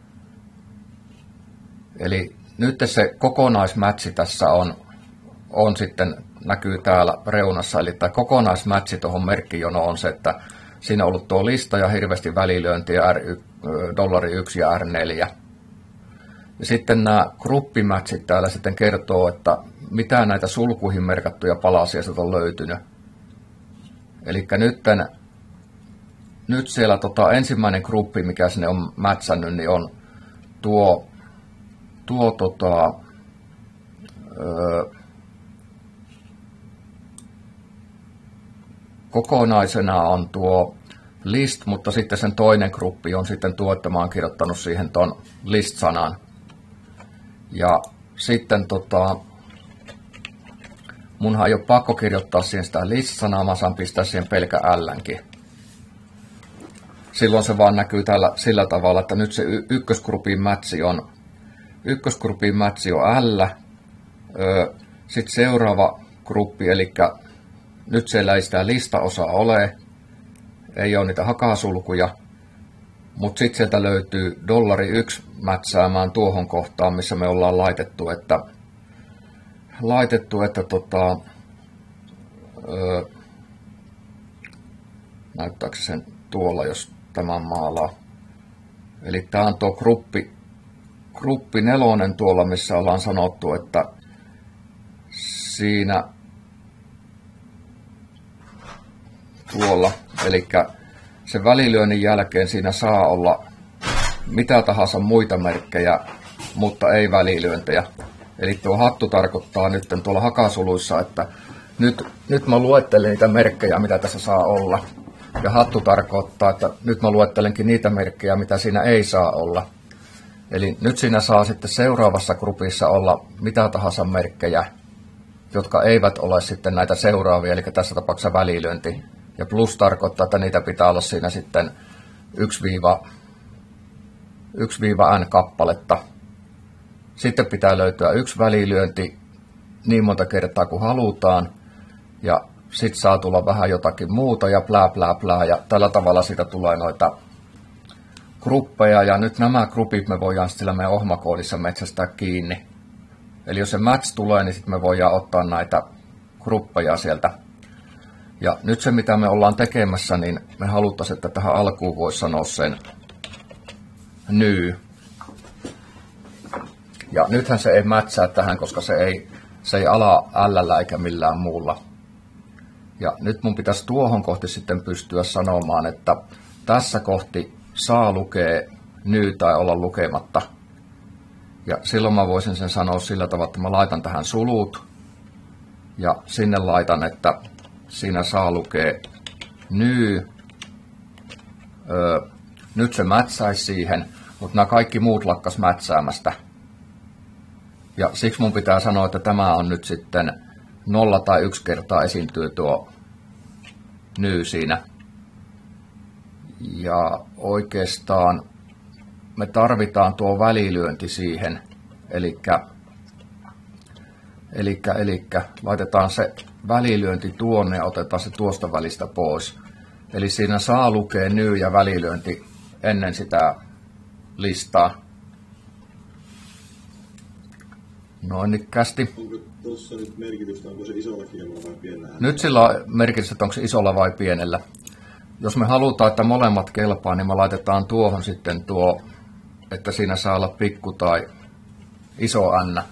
Eli nyt se kokonaismätsi tässä on, on sitten, näkyy täällä reunassa, eli tämä kokonaismätsi tuohon merkkijonoon on se, että siinä on ollut tuo lista ja hirveästi välilyöntiä, R yksi, dollari yksi ja R neljä. Ja sitten nämä gruppimätsit täällä sitten kertoo, että mitä näitä sulkuihin merkattuja palasia sieltä on löytynyt. Eli nytten, nyt siellä tota, ensimmäinen gruppi, mikä sinne on mätsännyt, niin on tuo, tuo tota, öö, kokonaisena on tuo list, mutta sitten sen toinen gruppi on sitten tuo, että mä oon kirjoittanut siihen ton list-sanan. Ja sitten tota, munhan ei ole pakko kirjoittaa siihen sitä list-sanaa, mä saan pistää siihen pelkä L:nkin. Silloin se vaan näkyy täällä sillä tavalla, että nyt se y- ykkösgrupin mätsi on, ykkösgrupin mätsi on L, sitten seuraava gruppi, eli nyt siellä ei sitä listaosaa ole, ei ole niitä hakasulkuja, mutta sitten sieltä löytyy dollari yksi mätsäämään tuohon kohtaan, missä me ollaan laitettu, että, laitettu, että tota, öö, näyttääkö se sen tuolla, jos tämän maalaa. Eli tämä on tuo gruppi, gruppi nelonen tuolla, missä ollaan sanottu, että siinä tuolla, eli sen välilyönnin jälkeen siinä saa olla mitä tahansa muita merkkejä, mutta ei välilyöntejä. Eli tuo hattu tarkoittaa nyt tuolla hakasuluissa, että nyt, nyt mä luettelen niitä merkkejä, mitä tässä saa olla. Ja hattu tarkoittaa, että nyt mä luettelenkin niitä merkkejä, mitä siinä ei saa olla. Eli nyt siinä saa sitten seuraavassa grupissa olla mitä tahansa merkkejä, jotka eivät ole sitten näitä seuraavia, eli tässä tapauksessa välilyönti. Ja plus tarkoittaa, että niitä pitää olla siinä sitten yksi N kappaletta. Sitten pitää löytyä yksi välilyönti niin monta kertaa kuin halutaan. Ja sitten saa tulla vähän jotakin muuta ja plää plää plää. Ja tällä tavalla siitä tulee noita gruppeja. Ja nyt nämä grupit me voidaan sillä meidän ohmakoodissa metsästää kiinni. Eli jos se match tulee, niin sitten me voidaan ottaa näitä gruppeja sieltä. Ja nyt se, mitä me ollaan tekemässä, niin me haluttaisiin, että tähän alkuun voisi sanoa sen new. Ja nythän se ei mätsää tähän, koska se ei, se ei ala L:llä eikä millään muulla. Ja nyt mun pitäisi tuohon kohti sitten pystyä sanomaan, että tässä kohti saa lukea new tai olla lukematta. Ja silloin mä voisin sen sanoa sillä tavalla, että mä laitan tähän sulut. Ja sinne laitan, että siinä saa lukea new. Öö, nyt se mätsäisi siihen, mutta nämä kaikki muut lakkas mätsäämästä. Ja siksi mun pitää sanoa, että tämä on nyt sitten nolla tai yksi kertaa esiintyy tuo new siinä. Ja oikeastaan me tarvitaan tuo välilyönti siihen. Elikkä, elikkä, elikkä laitetaan se välilyönti tuonne ja otetaan se tuosta välistä pois. Eli siinä saa lukea new ja välilyönti ennen sitä listaa. Noinikkästi.
Onko tuossa nyt merkitystä, onko se isolla kielellä vai pienellä?
Nyt sillä on merkitystä, että onko se isolla vai pienellä. Jos me halutaan, että molemmat kelpaa, niin me laitetaan tuohon sitten tuo, että siinä saa olla pikku tai iso N.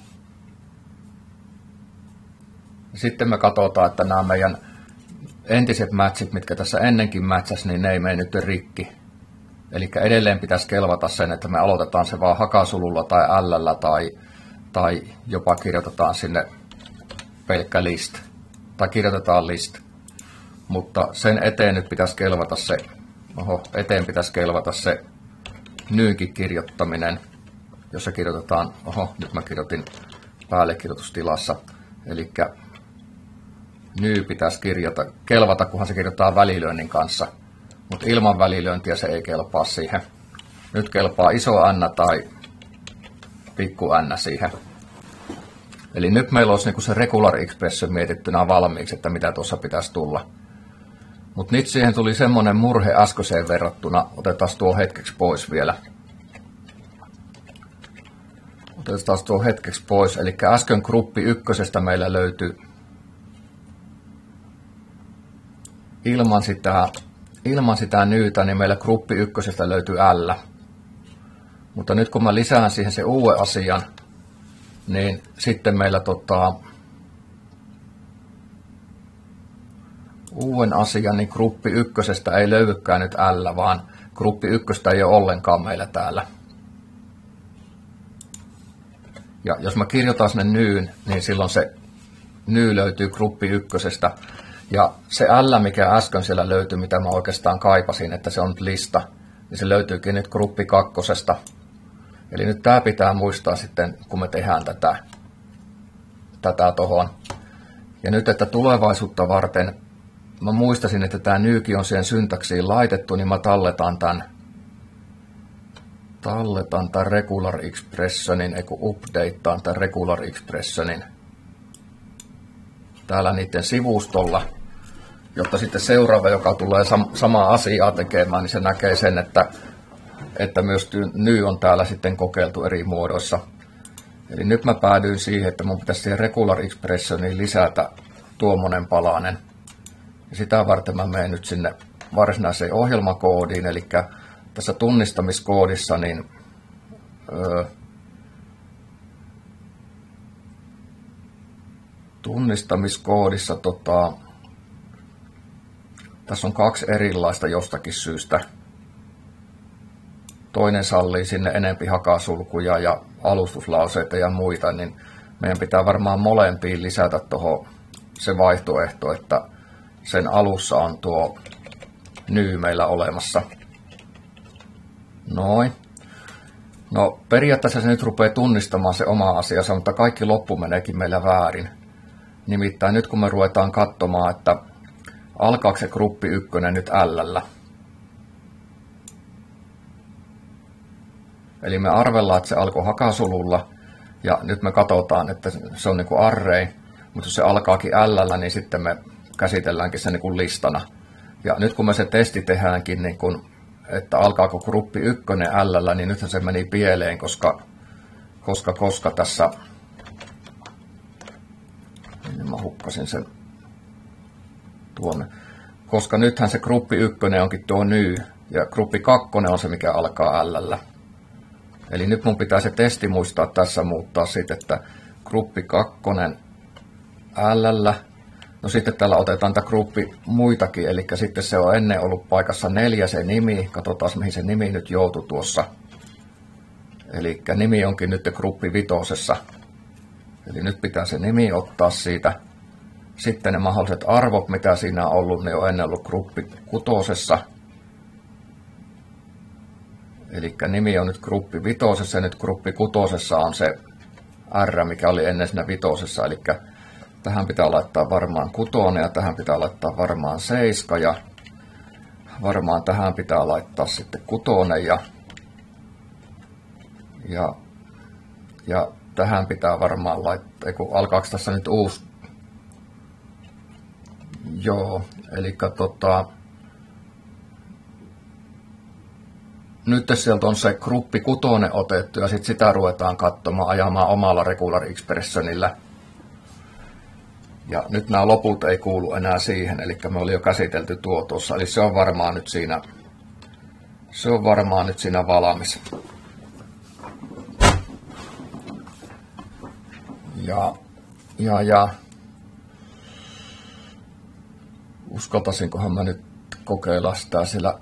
Sitten me katsotaan, että nämä meidän entiset matchit, mitkä tässä ennenkin matchas, niin ne ei mene nyt rikki. Eli edelleen pitäisi kelvata sen, että me aloitetaan se vaan hakasululla tai L:llä tai, tai jopa kirjoitetaan sinne pelkkä list. Tai kirjoitetaan list. Mutta sen eteen nyt pitäisi kelvata se, oho, eteen pitäisi kelvata se nyykin kirjoittaminen, jossa kirjoitetaan, oho, nyt mä kirjoitin päällekirjoitustilassa. Eli new pitäisi kirjata, kelvata, kunhan se kirjoittaa välilyönnin kanssa. Mutta ilman välilyöntiä se ei kelpaa siihen. Nyt kelpaa iso N tai pikku N siihen. Eli nyt meillä olisi niinku se regular expression mietittynä valmiiksi, että mitä tuossa pitäisi tulla. Mutta nyt siihen tuli semmonen murhe äskeiseen verrattuna. Otetaan tuo hetkeksi pois vielä. Otetaan tuo hetkeksi pois. Eli äsken gruppi ykkösestä meillä löytyi ilman sitä, ilman sitä nyytä, niin meillä gruppi ykkösestä löytyy L. Mutta nyt kun mä lisään siihen se uuden asian, niin sitten meillä tota, uuden asian, niin gruppi ykkösestä ei löydykään nyt L, vaan gruppi ykköstä ei ole ollenkaan meillä täällä. Ja jos mä kirjoitan sinne nyyn, niin silloin se ny löytyy gruppi ykkösestä. Ja se L, mikä äsken siellä löytyi, mitä mä oikeastaan kaipasin, että se on nyt lista, niin se löytyykin nyt gruppi kakkosesta. Eli nyt tää pitää muistaa sitten, kun me tehdään tätä, tätä tohon. Ja nyt, että tulevaisuutta varten, mä muistasin, että tämä nyykin on siihen syntaksiin laitettu, niin mä talletan tämän, talletan tämän regular expressionin, ei kun updateaan tämän regular expressionin täällä niiden sivustolla, jotta sitten seuraava, joka tulee sam- samaa asiaa tekemään, niin se näkee sen, että, että myös ny on täällä sitten kokeiltu eri muodoissa. Eli nyt mä päädyin siihen, että mun pitäisi siihen regular expressioniin lisätä tuommoinen palanen. Ja sitä varten mä menen nyt sinne varsinaiseen ohjelmakoodiin, eli tässä tunnistamiskoodissa, niin öö, tunnistamiskoodissa tota, tässä on kaksi erilaista jostakin syystä. Toinen sallii sinne enempi hakasulkuja ja alustuslauseita ja muita, niin meidän pitää varmaan molempiin lisätä tuohon se vaihtoehto, että sen alussa on tuo ny meillä olemassa. Noin. No periaatteessa se nyt rupeaa tunnistamaan se oma asiansa, mutta kaikki loppu meneekin meillä väärin. Nimittäin nyt kun me ruvetaan katsomaan, että alkaako se gruppi ykkönen nyt L:llä. Eli me arvellaan, että se alkoi hakasululla, ja nyt me katsotaan, että se on niin kuin array, mutta jos se alkaakin L:llä, niin sitten me käsitelläänkin se niin kuin listana. Ja nyt kun me se testi tehdäänkin, niin kuin, että alkaako gruppi ykkönen L:llä, niin nythän se meni pieleen, koska, koska, koska tässä, niin mä hukkasin sen tuonne, koska nythän se gruppi ykkönen onkin tuo ny, ja gruppi kakkonen on se, mikä alkaa L:llä. Eli nyt mun pitää se testi muistaa tässä muuttaa sitten, että gruppi kakkonen L:llä. No sitten täällä otetaan tämä gruppi muitakin, eli sitten se on ennen ollut paikassa neljä se nimi. Katsotaan mihin se nimi nyt joutui tuossa. Eli nimi onkin nyt gruppi vitosessa. Eli nyt pitää se nimi ottaa siitä. Sitten ne mahdolliset arvot, mitä siinä on ollut, ne on ennen ollut gruppi kutosessa. Eli nimi on nyt gruppi vitosessa ja nyt gruppi kutosessa on se R, mikä oli ennen siinä vitosessa. Eli tähän pitää laittaa varmaan kutonen ja tähän pitää laittaa varmaan seiska ja varmaan tähän pitää laittaa sitten kutonen ja, ja, ja tähän pitää varmaan laittaa, kun alkaako tässä nyt uusi, joo, eli tota, nyt sieltä on se gruppi kutonen otettu ja sitten sitä ruvetaan katsomaan, ajamaan omalla regular expressionilla. Ja nyt nämä loput ei kuulu enää siihen, eli me oli jo käsitelty tuo tuossa, eli se on varmaan nyt siinä, se on varmaan nyt siinä valmis. Ja, ja, ja uskaltaisinkohan mä nyt kokeilla sitä siellä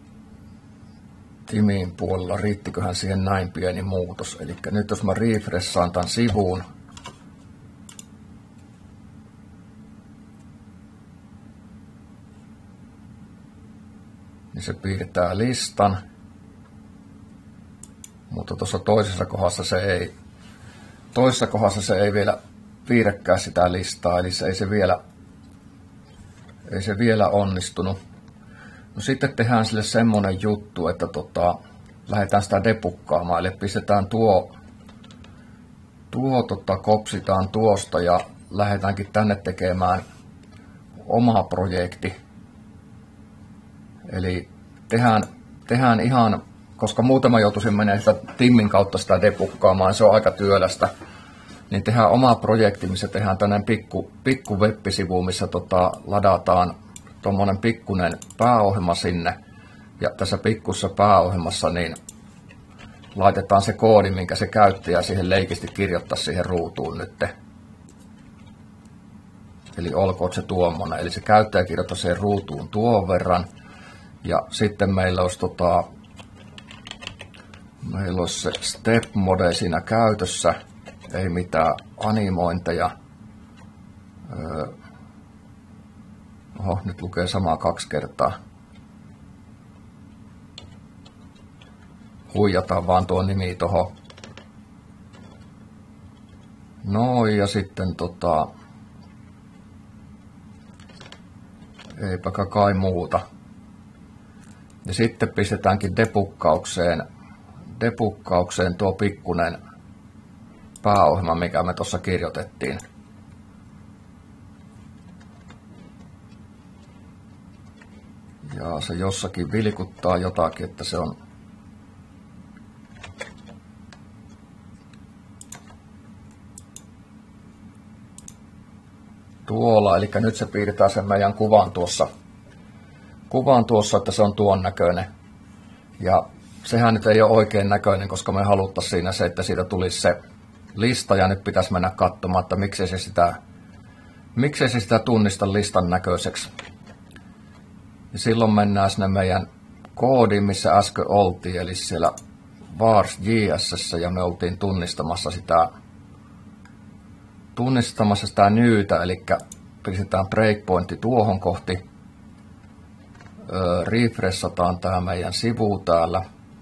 Timin puolella, riittiköhän siihen näin pieni muutos. Eli nyt jos mä refressaan tämän sivuun, niin se piirtää listan, mutta tuossa toisessa kohdassa se ei, toisessa kohdassa se ei vielä piirräkään sitä listaa, eli se ei se vielä, ei se vielä onnistunut. No sitten tehdään sille semmoinen juttu, että tota, lähdetään sitä depukkaamaan, eli pistetään tuo, tuo tota, kopsitaan tuosta ja lähdetäänkin tänne tekemään oma projekti. Eli tehdään, tehdään ihan, koska muutama joutuisin menemään sitä Timmin kautta sitä debukkaamaan, se on aika työlästä, niin tehdään oma projekti, missä tehdään tämmöinen pikku, pikku web-sivu, missä tota, ladataan tuommoinen pikkunen pääohjelma sinne. Ja tässä pikkussa pääohjelmassa niin laitetaan se koodi, minkä se käyttäjä siihen leikisti kirjoittaa siihen ruutuun nyt. Eli olkoon se tuommoinen. Eli se käyttäjä kirjoittaa siihen ruutuun tuon verran. Ja sitten meillä olisi, tota, meillä olisi se step mode siinä käytössä. Ei mitään animointeja. Öö, oho, nyt lukee samaa kaksi kertaa. Huijataan vaan tuo nimi tuohon. Noin, ja sitten tota... eipä kai muuta. Ja sitten pistetäänkin debukkaukseen, debukkaukseen tuo pikkunen pääohjelma, mikä me tuossa kirjoitettiin. Ja se jossakin vilkuttaa jotakin, että se on tuolla, eli nyt se piirtää sen meidän kuvan tuossa, kuvan tuossa, että se on tuon näköinen. Ja sehän nyt ei ole oikein näköinen, koska me haluttaisiin siinä se, että siitä tulisi se lista, ja nyt pitäisi mennä katsomaan, että miksei se sitä, miksei se sitä tunnista listan näköiseksi. Ja silloin mennään sinne meidän koodiin, missä äsken oltiin, eli siellä vars punto j s, ja me oltiin tunnistamassa sitä tunnistamassa sitä newtä, eli pistetään breakpointti tuohon kohti, öö, refreshataan tämä meidän sivu täällä,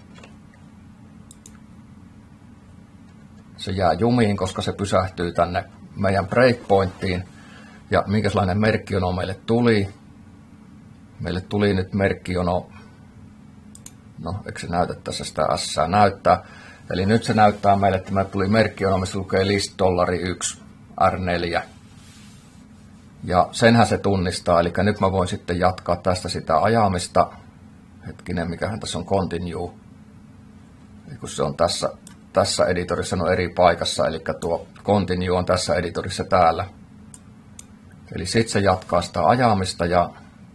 se jää jumiin, koska se pysähtyy tänne meidän breakpointtiin, ja minkälainen merkkijono meille tuli, meille tuli nyt merkkijono, no eikö se näytä tässä sitä S näyttää, eli nyt se näyttää meille, että meille tuli merkkijono, missä lukee list dollari yksi. R neljä. Ja senhän se tunnistaa, eli nyt mä voin sitten jatkaa tästä sitä ajamista. Hetkinen, mikähän tässä on continue. Kun se on tässä, tässä editorissa on eri paikassa, eli tuo continue on tässä editorissa täällä. Eli sitten se jatkaa sitä ajamista ja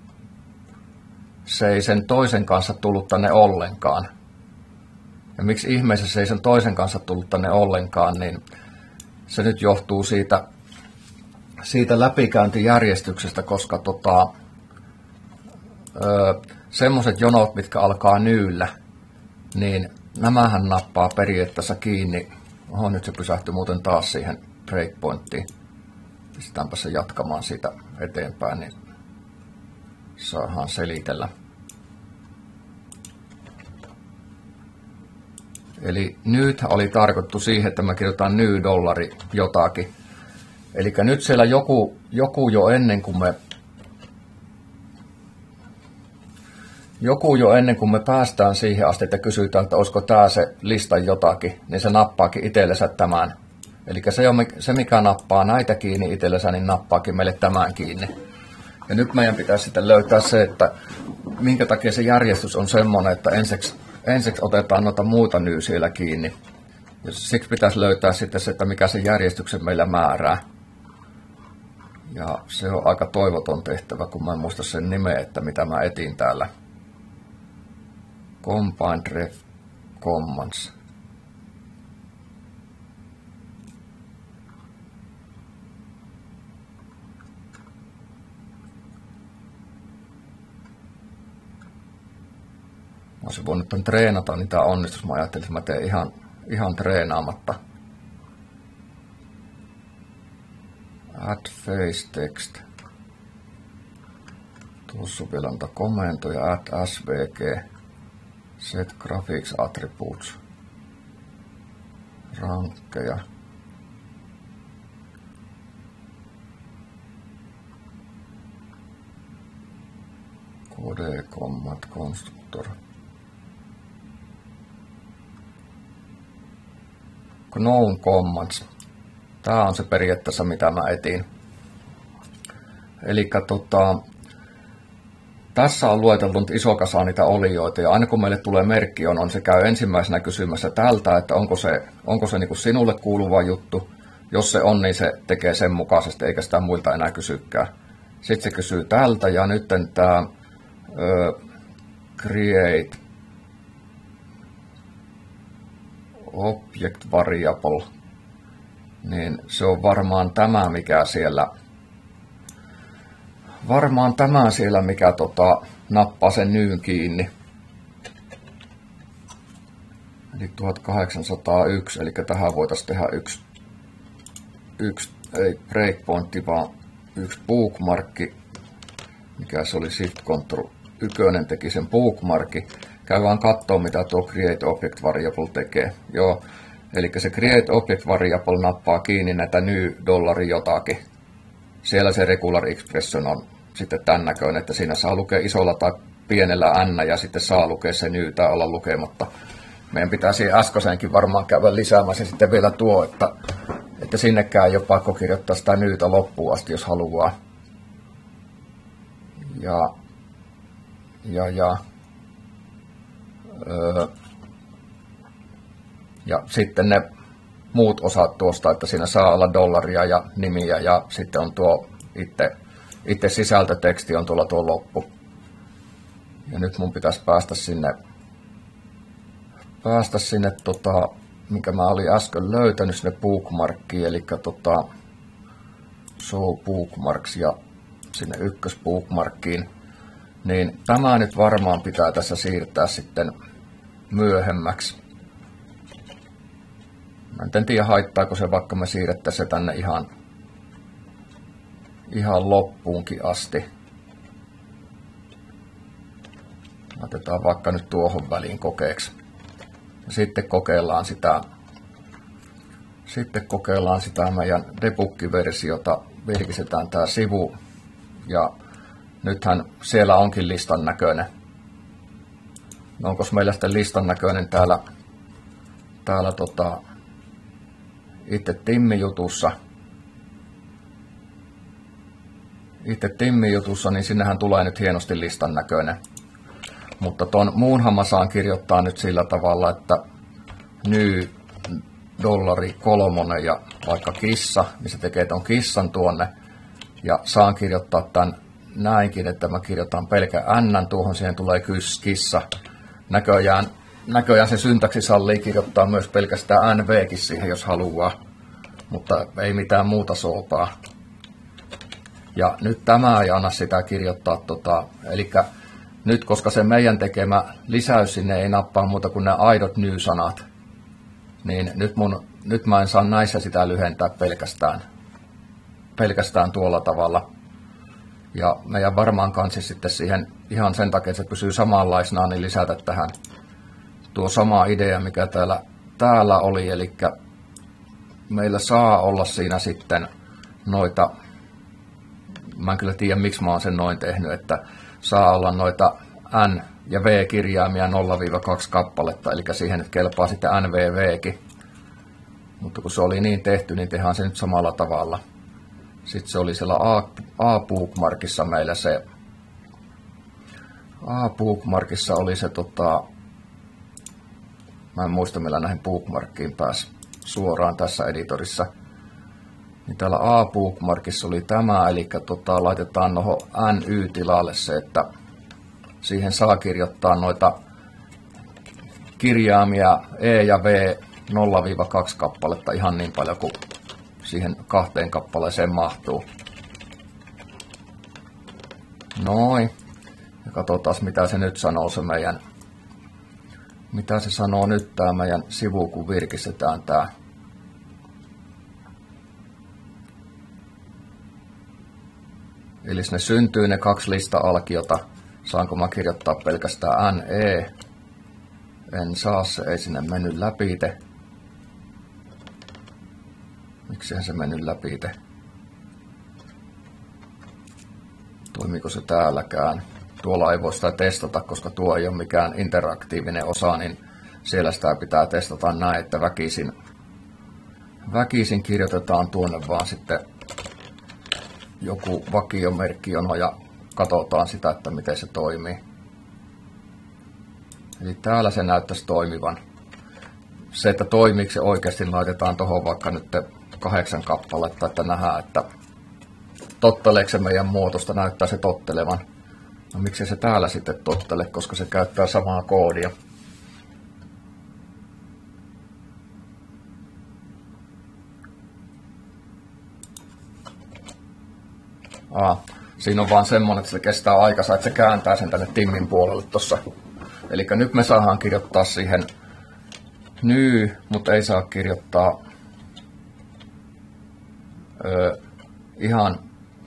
se ei sen toisen kanssa tullut tänne ollenkaan. Ja miksi ihmeessä se ei sen toisen kanssa tullut tänne ollenkaan, niin se nyt johtuu siitä, siitä läpikäyntijärjestyksestä, koska tota, semmoiset jonot, mitkä alkaa nyyllä, niin nämähän nappaa periaatteessa kiinni. Oho, nyt se pysähtyi muuten taas siihen breakpointtiin. Pistetäänpä se jatkamaan siitä eteenpäin, niin saadaan selitellä. Eli nyt oli tarkoitettu siihen, että me kirjoitetaan new dollari jotakin. Eli nyt siellä joku, joku jo ennen kuin me joku jo ennen kuin me päästään siihen asti, että kysytään, että olisiko tämä se lista jotakin, niin se nappaakin itsellensä tämän. Eli se, on, se mikä nappaa näitä kiinni itsellensä, niin nappaakin meille tämän kiinni. Ja nyt meidän pitäisi sitten löytää se, että minkä takia se järjestys on semmoinen, että ensiksi Ensiksi otetaan noita muuta nyy siellä kiinni. Ja siksi pitäisi löytää sitten se, että mikä se järjestyksen meillä määrää. Ja se on aika toivoton tehtävä, kun mä en muista sen nimeä, että mitä mä etin täällä. Combined ref commands. Mä olisin voinut tämän treenata, niin tää onnistus. Mä ajattelin, että mä teen ihan, ihan treenaamatta. Add face text. Tuossa on vielä antaa komentoja. Add S V G. Set graphics attributes. Rankkeja. Code commat constructor. Known commands. Tää on se periaatteessa mitä mä etin. Eli tota, tässä on lueteltu nyt iso kasa niitä olioita, ja aina kun meille tulee merkki on, on se käy ensimmäisenä kysymässä tältä, että onko se, onko se niin kuin sinulle kuuluva juttu. Jos se on, niin se tekee sen mukaisesti, eikä sitä muilta enää kysykään. Sitten se kysyy tältä, ja nyt tämä uh, create object variable, niin se on varmaan tämä, mikä siellä, varmaan tämä siellä, mikä tota, nappaa sen nyyn kiinni. Eli tuhatkahdeksansataayksi, eli tähän voitaisiin tehdä yksi, yksi ei breakpointti, vaan yksi bookmarkki, mikä se oli shift control yksi teki sen bookmarkki. Käy vaan katsoa, mitä tuo create object variable tekee. Joo, eli se create object variable nappaa kiinni näitä new dollari jotakin. Siellä se regular expression on sitten tämän näköinen, että siinä saa lukea isolla tai pienellä n ja sitten saa lukea se new tai olla lukematta. Meidän pitäisi äskeiseenkin varmaan käydä lisäämässä sitten vielä tuo, että, että sinnekään ei ole pakko kirjoittaa sitä newtä loppuun asti, jos haluaa. Ja, ja, ja, öö, ja sitten ne muut osat tuosta, että siinä saa olla dollaria ja nimiä ja sitten on tuo itse, itse sisältöteksti on tuolla tuo loppu. Ja nyt mun pitäisi päästä sinne, päästä sinne tota, mikä mä olin äsken löytänyt sinne bookmarkkiin, eli tota, show bookmarks ja sinne ykkös bookmarkkiin. Niin tämä nyt varmaan pitää tässä siirtää sitten myöhemmäksi. Mä en tiedä haittaako se, vaikka me siirrettäisiin se tänne ihan, ihan loppuunkin asti. Otetaan vaikka nyt tuohon väliin kokeeksi. Ja sitten kokeillaan sitä, sitten kokeillaan sitä meidän debuggi-versiota. Virkistetään tämä sivu. Ja nythän siellä onkin listan näköinen. No onko meillä sitten listan näköinen täällä, täällä tota, itse Timmi-jutussa. Itse Timmi-jutussa, niin sinnehän tulee nyt hienosti listan näköinen. Mutta ton muunhan mä saan kirjoittaa nyt sillä tavalla, että new dollari kolmonen ja vaikka kissa, niin se tekee ton kissan tuonne. Ja saan kirjoittaa tämän näinkin, että mä kirjoitan pelkä n tuohon, siihen tulee kissa. Näköjään, näköjään se syntaksi sallii kirjoittaa myös pelkästään nvkin siihen, jos haluaa, mutta ei mitään muuta soopaa. Ja nyt tämä ei anna sitä kirjoittaa, tota, eli nyt koska se meidän tekemä lisäys sinne ei nappaa muuta kuin nämä aidot new-sanat, niin nyt, mun, nyt mä en saa näissä sitä lyhentää pelkästään, pelkästään tuolla tavalla. Ja meidän varmaan kansi sitten siihen ihan sen takia, että se pysyy samanlaisena, niin lisätä tähän tuo sama idea, mikä täällä, täällä oli. Eli meillä saa olla siinä sitten noita, mä en kyllä tiedä miksi mä oon sen noin tehnyt, että saa olla noita N ja V-kirjaimia nolla kaksi kappaletta, eli siihen nyt kelpaa sitten N V V:kin. Mutta kun se oli niin tehty, niin tehdään se nyt samalla tavalla. Sitten se oli siellä A-bookmarkissa meillä se, A-bookmarkissa oli se tota, mä en muista millä näihin bookmarkkiin pääsi suoraan tässä editorissa. Niin täällä A-bookmarkissa oli tämä, eli tota, laitetaan noho N Y-tilalle se, että siihen saa kirjoittaa noita kirjaimia E ja V nolla kaksi kappaletta ihan niin paljon kuin siihen kahteen kappaleeseen mahtuu. Noin. Ja katsotaan mitä se nyt sanoo se meidän, mitä se sanoo nyt tää meidän sivu, kun virkistetään tää. Eli ne syntyy ne kaksi lista-alkiota. Saanko mä kirjoittaa pelkästään N E? En saa, se ei sinne mennyt läpite. Miksihän se mennyt läpite? Toimiiko se täälläkään? Tuolla ei voi sitä testata, koska tuo ei ole mikään interaktiivinen osa, niin siellä sitä pitää testata näin, että väkisin, väkisin kirjoitetaan tuonne vaan sitten joku vakiomerkki jono ja katsotaan sitä, että miten se toimii. Eli täällä se näyttäisi toimivan. Se, että toimiiko se oikeasti, laitetaan tuohon vaikka nyt kahdeksan kappaletta, että nähdään, että totteleeko se meidän muotosta, näyttää se tottelevan. No miksi se täällä sitten tottele, koska se käyttää samaa koodia. Aa, siinä on vaan semmoinen, että se kestää aikansa, että se kääntää sen tänne timmin puolelle tossa. Eli nyt me saadaan kirjoittaa siihen ny, mutta ei saa kirjoittaa ö, ihan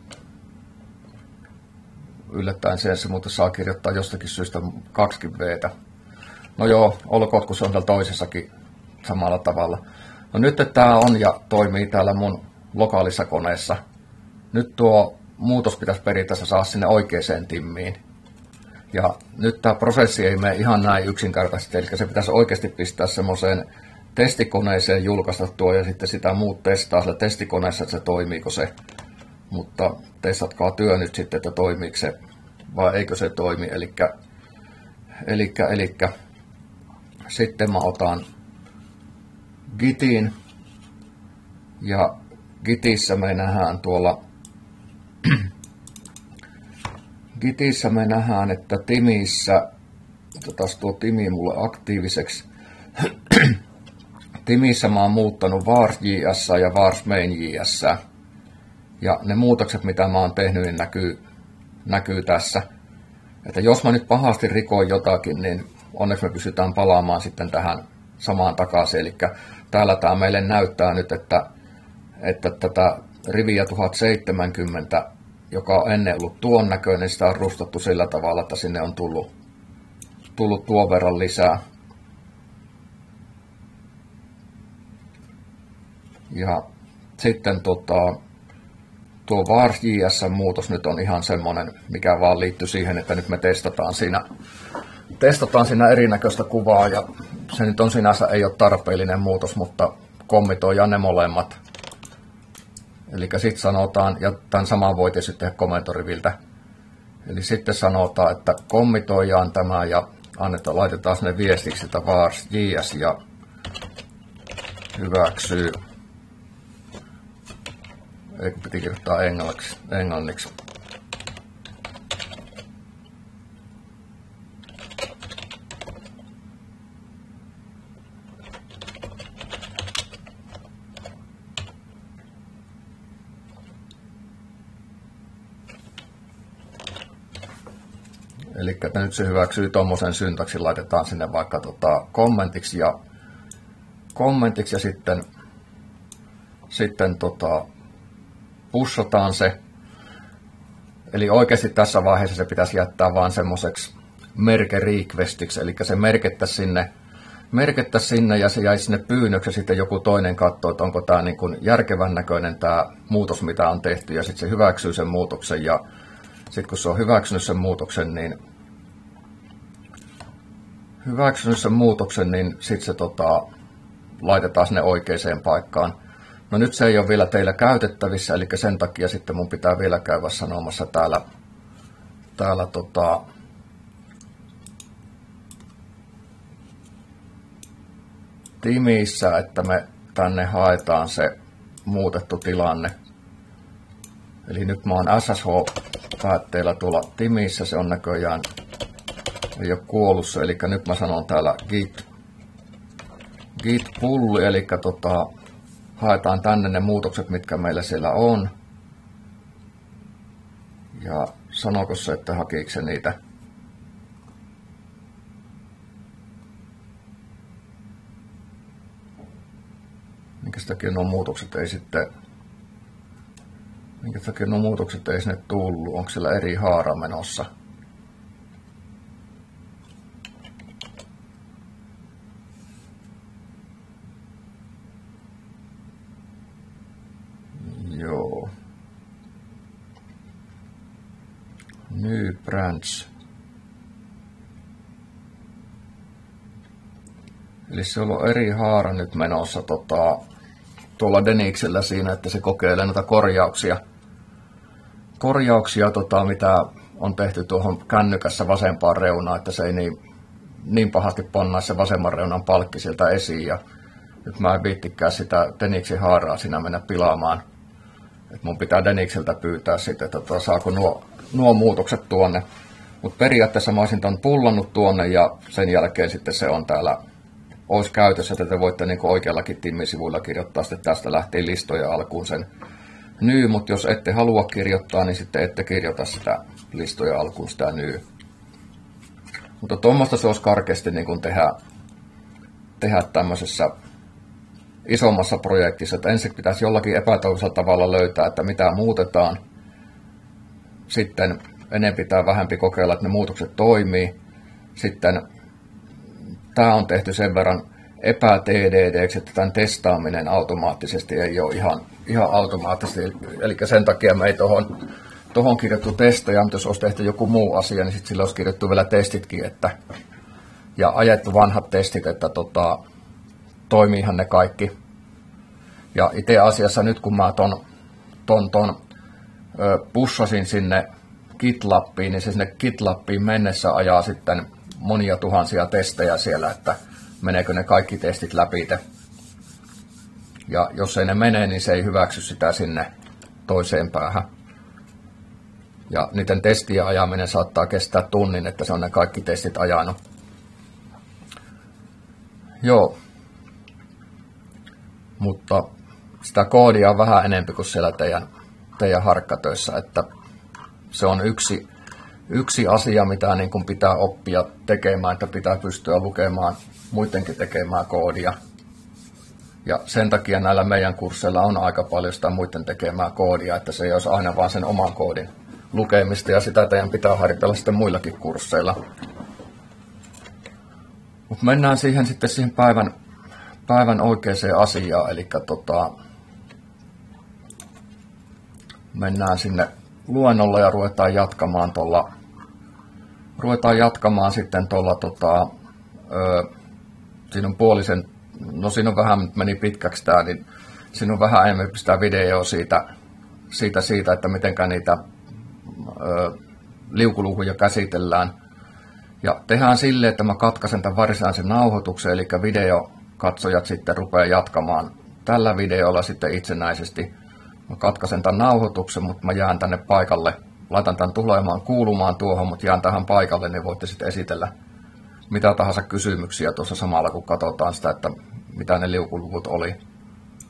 yllättäen sen, se mutta saa kirjoittaa jostakin syystä kaksi viitä. No joo, olkoon, kun se on täällä toisessakin samalla tavalla. No nyt että tämä on ja toimii täällä mun lokaalissa koneessa. Nyt tuo muutos pitäisi periaatteessa saada sinne oikeaan timmiin. Ja nyt tämä prosessi ei mene ihan näin yksinkertaisesti, eli se pitäisi oikeasti pistää semmoiseen testikoneeseen, julkaista tuo ja sitten sitä muut testaa sillä testikoneessa, että se toimiiko se. Mutta testatkaa työ nyt sitten, että toimiiko se vai eikö se toimi. Elikkä, elikkä, elikkä. Sitten mä otan Gitin ja Gitissä me nähdään tuolla Gitissä me nähdään, että Timissä, otetaan tuo Timi mulle aktiiviseksi. Timissä mä oon muuttanut vars.js ja vars.main.js. Ja ne muutokset, mitä mä oon tehnyt, niin näkyy, näkyy tässä. Että jos mä nyt pahasti rikoin jotakin, niin onneksi me pystytään palaamaan sitten tähän samaan takaisin. Eli täällä tää meille näyttää nyt, että, että tätä riviä tuhat seitsemänkymmentä, joka on ennen ollut tuon näköinen, sitä on rustattu sillä tavalla, että sinne on tullut, tullut tuon verran lisää. Ja sitten tota, tuo vars.js-muutos nyt on ihan semmoinen, mikä vaan liittyy siihen, että nyt me testataan siinä, testataan siinä erinäköistä kuvaa, ja se nyt on sinänsä ei ole tarpeellinen muutos, mutta kommitoidaan ne molemmat. Eli sitten sanotaan, ja tämän saman voi tietysti tehdä komentoriviltä. Eli sitten sanotaan, että kommitoidaan tämä ja annetaan, laitetaan sinne viestiksi, että vars.js ja hyväksyy. Eli piti kirjoittaa englanniksi. englanniksi. Eli nyt se hyväksyy tuommoisen syntaksin, laitetaan sinne vaikka tota kommentiksi ja kommentiksi ja sitten, sitten tota, pushataan se. Eli oikeasti tässä vaiheessa se pitäisi jättää vaan semmoiseksi merke requestiksi, eli se merkittäisi sinne, merkittäisi sinne ja se jäisi sinne pyynnöksi ja sitten joku toinen katsoo, että onko tämä niin kuin järkevän näköinen tämä muutos, mitä on tehty, ja sitten se hyväksyy sen muutoksen ja sitten kun se on hyväksynyt sen muutoksen, niin hyväksynyt sen muutoksen, niin sitten se tota, laitetaan sinne oikeaan paikkaan. No nyt se ei ole vielä teillä käytettävissä, eli sen takia sitten mun pitää vielä käydä sanomassa täällä, täällä tota, Timissä, että me tänne haetaan se muutettu tilanne. Eli nyt mä oon S S H-päätteellä tuolla Timissä, se on näköjään, ei ole kuollut se, eli nyt mä sanon täällä git, git pull, eli tota, haetaan tänne ne muutokset, mitkä meillä siellä on. Ja sanooko se, että hakiiko se niitä? Minkä takia nuo muutokset ei sitten, minkä takia nuo muutokset ei sinne tullut? Onko siellä eri haara menossa? Joo. New branch. Eli se on eri haara nyt menossa tota, tuolla Deniksellä siinä, että se kokeilee noita korjauksia. Korjauksia, tota, mitä on tehty tuohon kännykässä vasempaan reunaan, että se ei niin, niin pahasti pannaa se vasemman reunan palkki sieltä esiin. Ja nyt mä en viittikään sitä Denixin haaraa siinä mennä pilaamaan. Et mun pitää Denixiltä pyytää sitten, että tota, saako nuo, nuo muutokset tuonne. Mutta periaatteessa mä olisin ton pullannut tuonne ja sen jälkeen sitten se on täällä, olisi käytössä, että te voitte niin oikeallakin timmisivuilla kirjoittaa sitten tästä lähtien listoja alkuun sen nyy, mutta jos ette halua kirjoittaa, niin sitten ette kirjoita sitä listoja alkuun sitä nyy. Mutta tuommoista se olisi karkeasti niin kuin tehdä, tehdä tämmöisessä isommassa projektissa, että ensin pitäisi jollakin epätoivoisella tavalla löytää, että mitä muutetaan. Sitten enemmän tai vähempi kokeilla, että ne muutokset toimii. Sitten tämä on tehty sen verran epä-T D D:ksi, että tämän testaaminen automaattisesti ei ole ihan, ihan automaattisesti. Eli sen takia me ei tuohon tohon kirjoittu testejä, mutta jos olisi tehty joku muu asia, niin sitten sillä olisi kirjoittu vielä testitkin, että, ja ajettu vanhat testit, että tota, toimiihan ne kaikki. Ja itse asiassa nyt kun mä ton, ton, ton ö, pushasin sinne GitLabiin, niin se sinne GitLabiin mennessä ajaa sitten monia tuhansia testejä siellä, että meneekö ne kaikki testit läpi. Ja jos ei ne mene, niin se ei hyväksy sitä sinne toiseen päähän. Ja niiden testien ajaminen saattaa kestää tunnin, että se on ne kaikki testit ajanut. Joo. Mutta sitä koodia on vähän enemmän kuin siellä teidän, teidän harkkatöissä, että se on yksi, yksi asia, mitä niin kuin pitää oppia tekemään, että pitää pystyä lukemaan muidenkin tekemään koodia. Ja sen takia näillä meidän kursseilla on aika paljon sitä muiden tekemää koodia, että se ei olisi aina vaan sen oman koodin lukemista, ja sitä teidän pitää harjoitella sitten muillakin kursseilla. Mutta mennään siihen sitten siihen päivän, päivän oikeaan asiaan, eli tota, mennään sinne luennolle ja ruvetaan jatkamaan tuolla, ruvetaan jatkamaan sitten tuolla, tota, ö, siinä on puolisen, no siinä on vähän, meni pitkäksi tää, niin siinä on vähän enemmän sitä videoa siitä, siitä, siitä että mitenkä niitä ö, liukulukuja käsitellään. Ja tehdään silleen, että mä katkaisen tämän varsinaisen nauhoituksen, eli videokatsojat sitten rupeaa jatkamaan tällä videolla sitten itsenäisesti. Mä katkaisen tämän nauhoituksen, mutta mä jään tänne paikalle. Laitan tämän tulemaan kuulumaan tuohon, mutta jään tähän paikalle, niin voitte sitten esitellä mitä tahansa kysymyksiä tuossa samalla, kun katsotaan sitä, että mitä ne liukuluvut oli.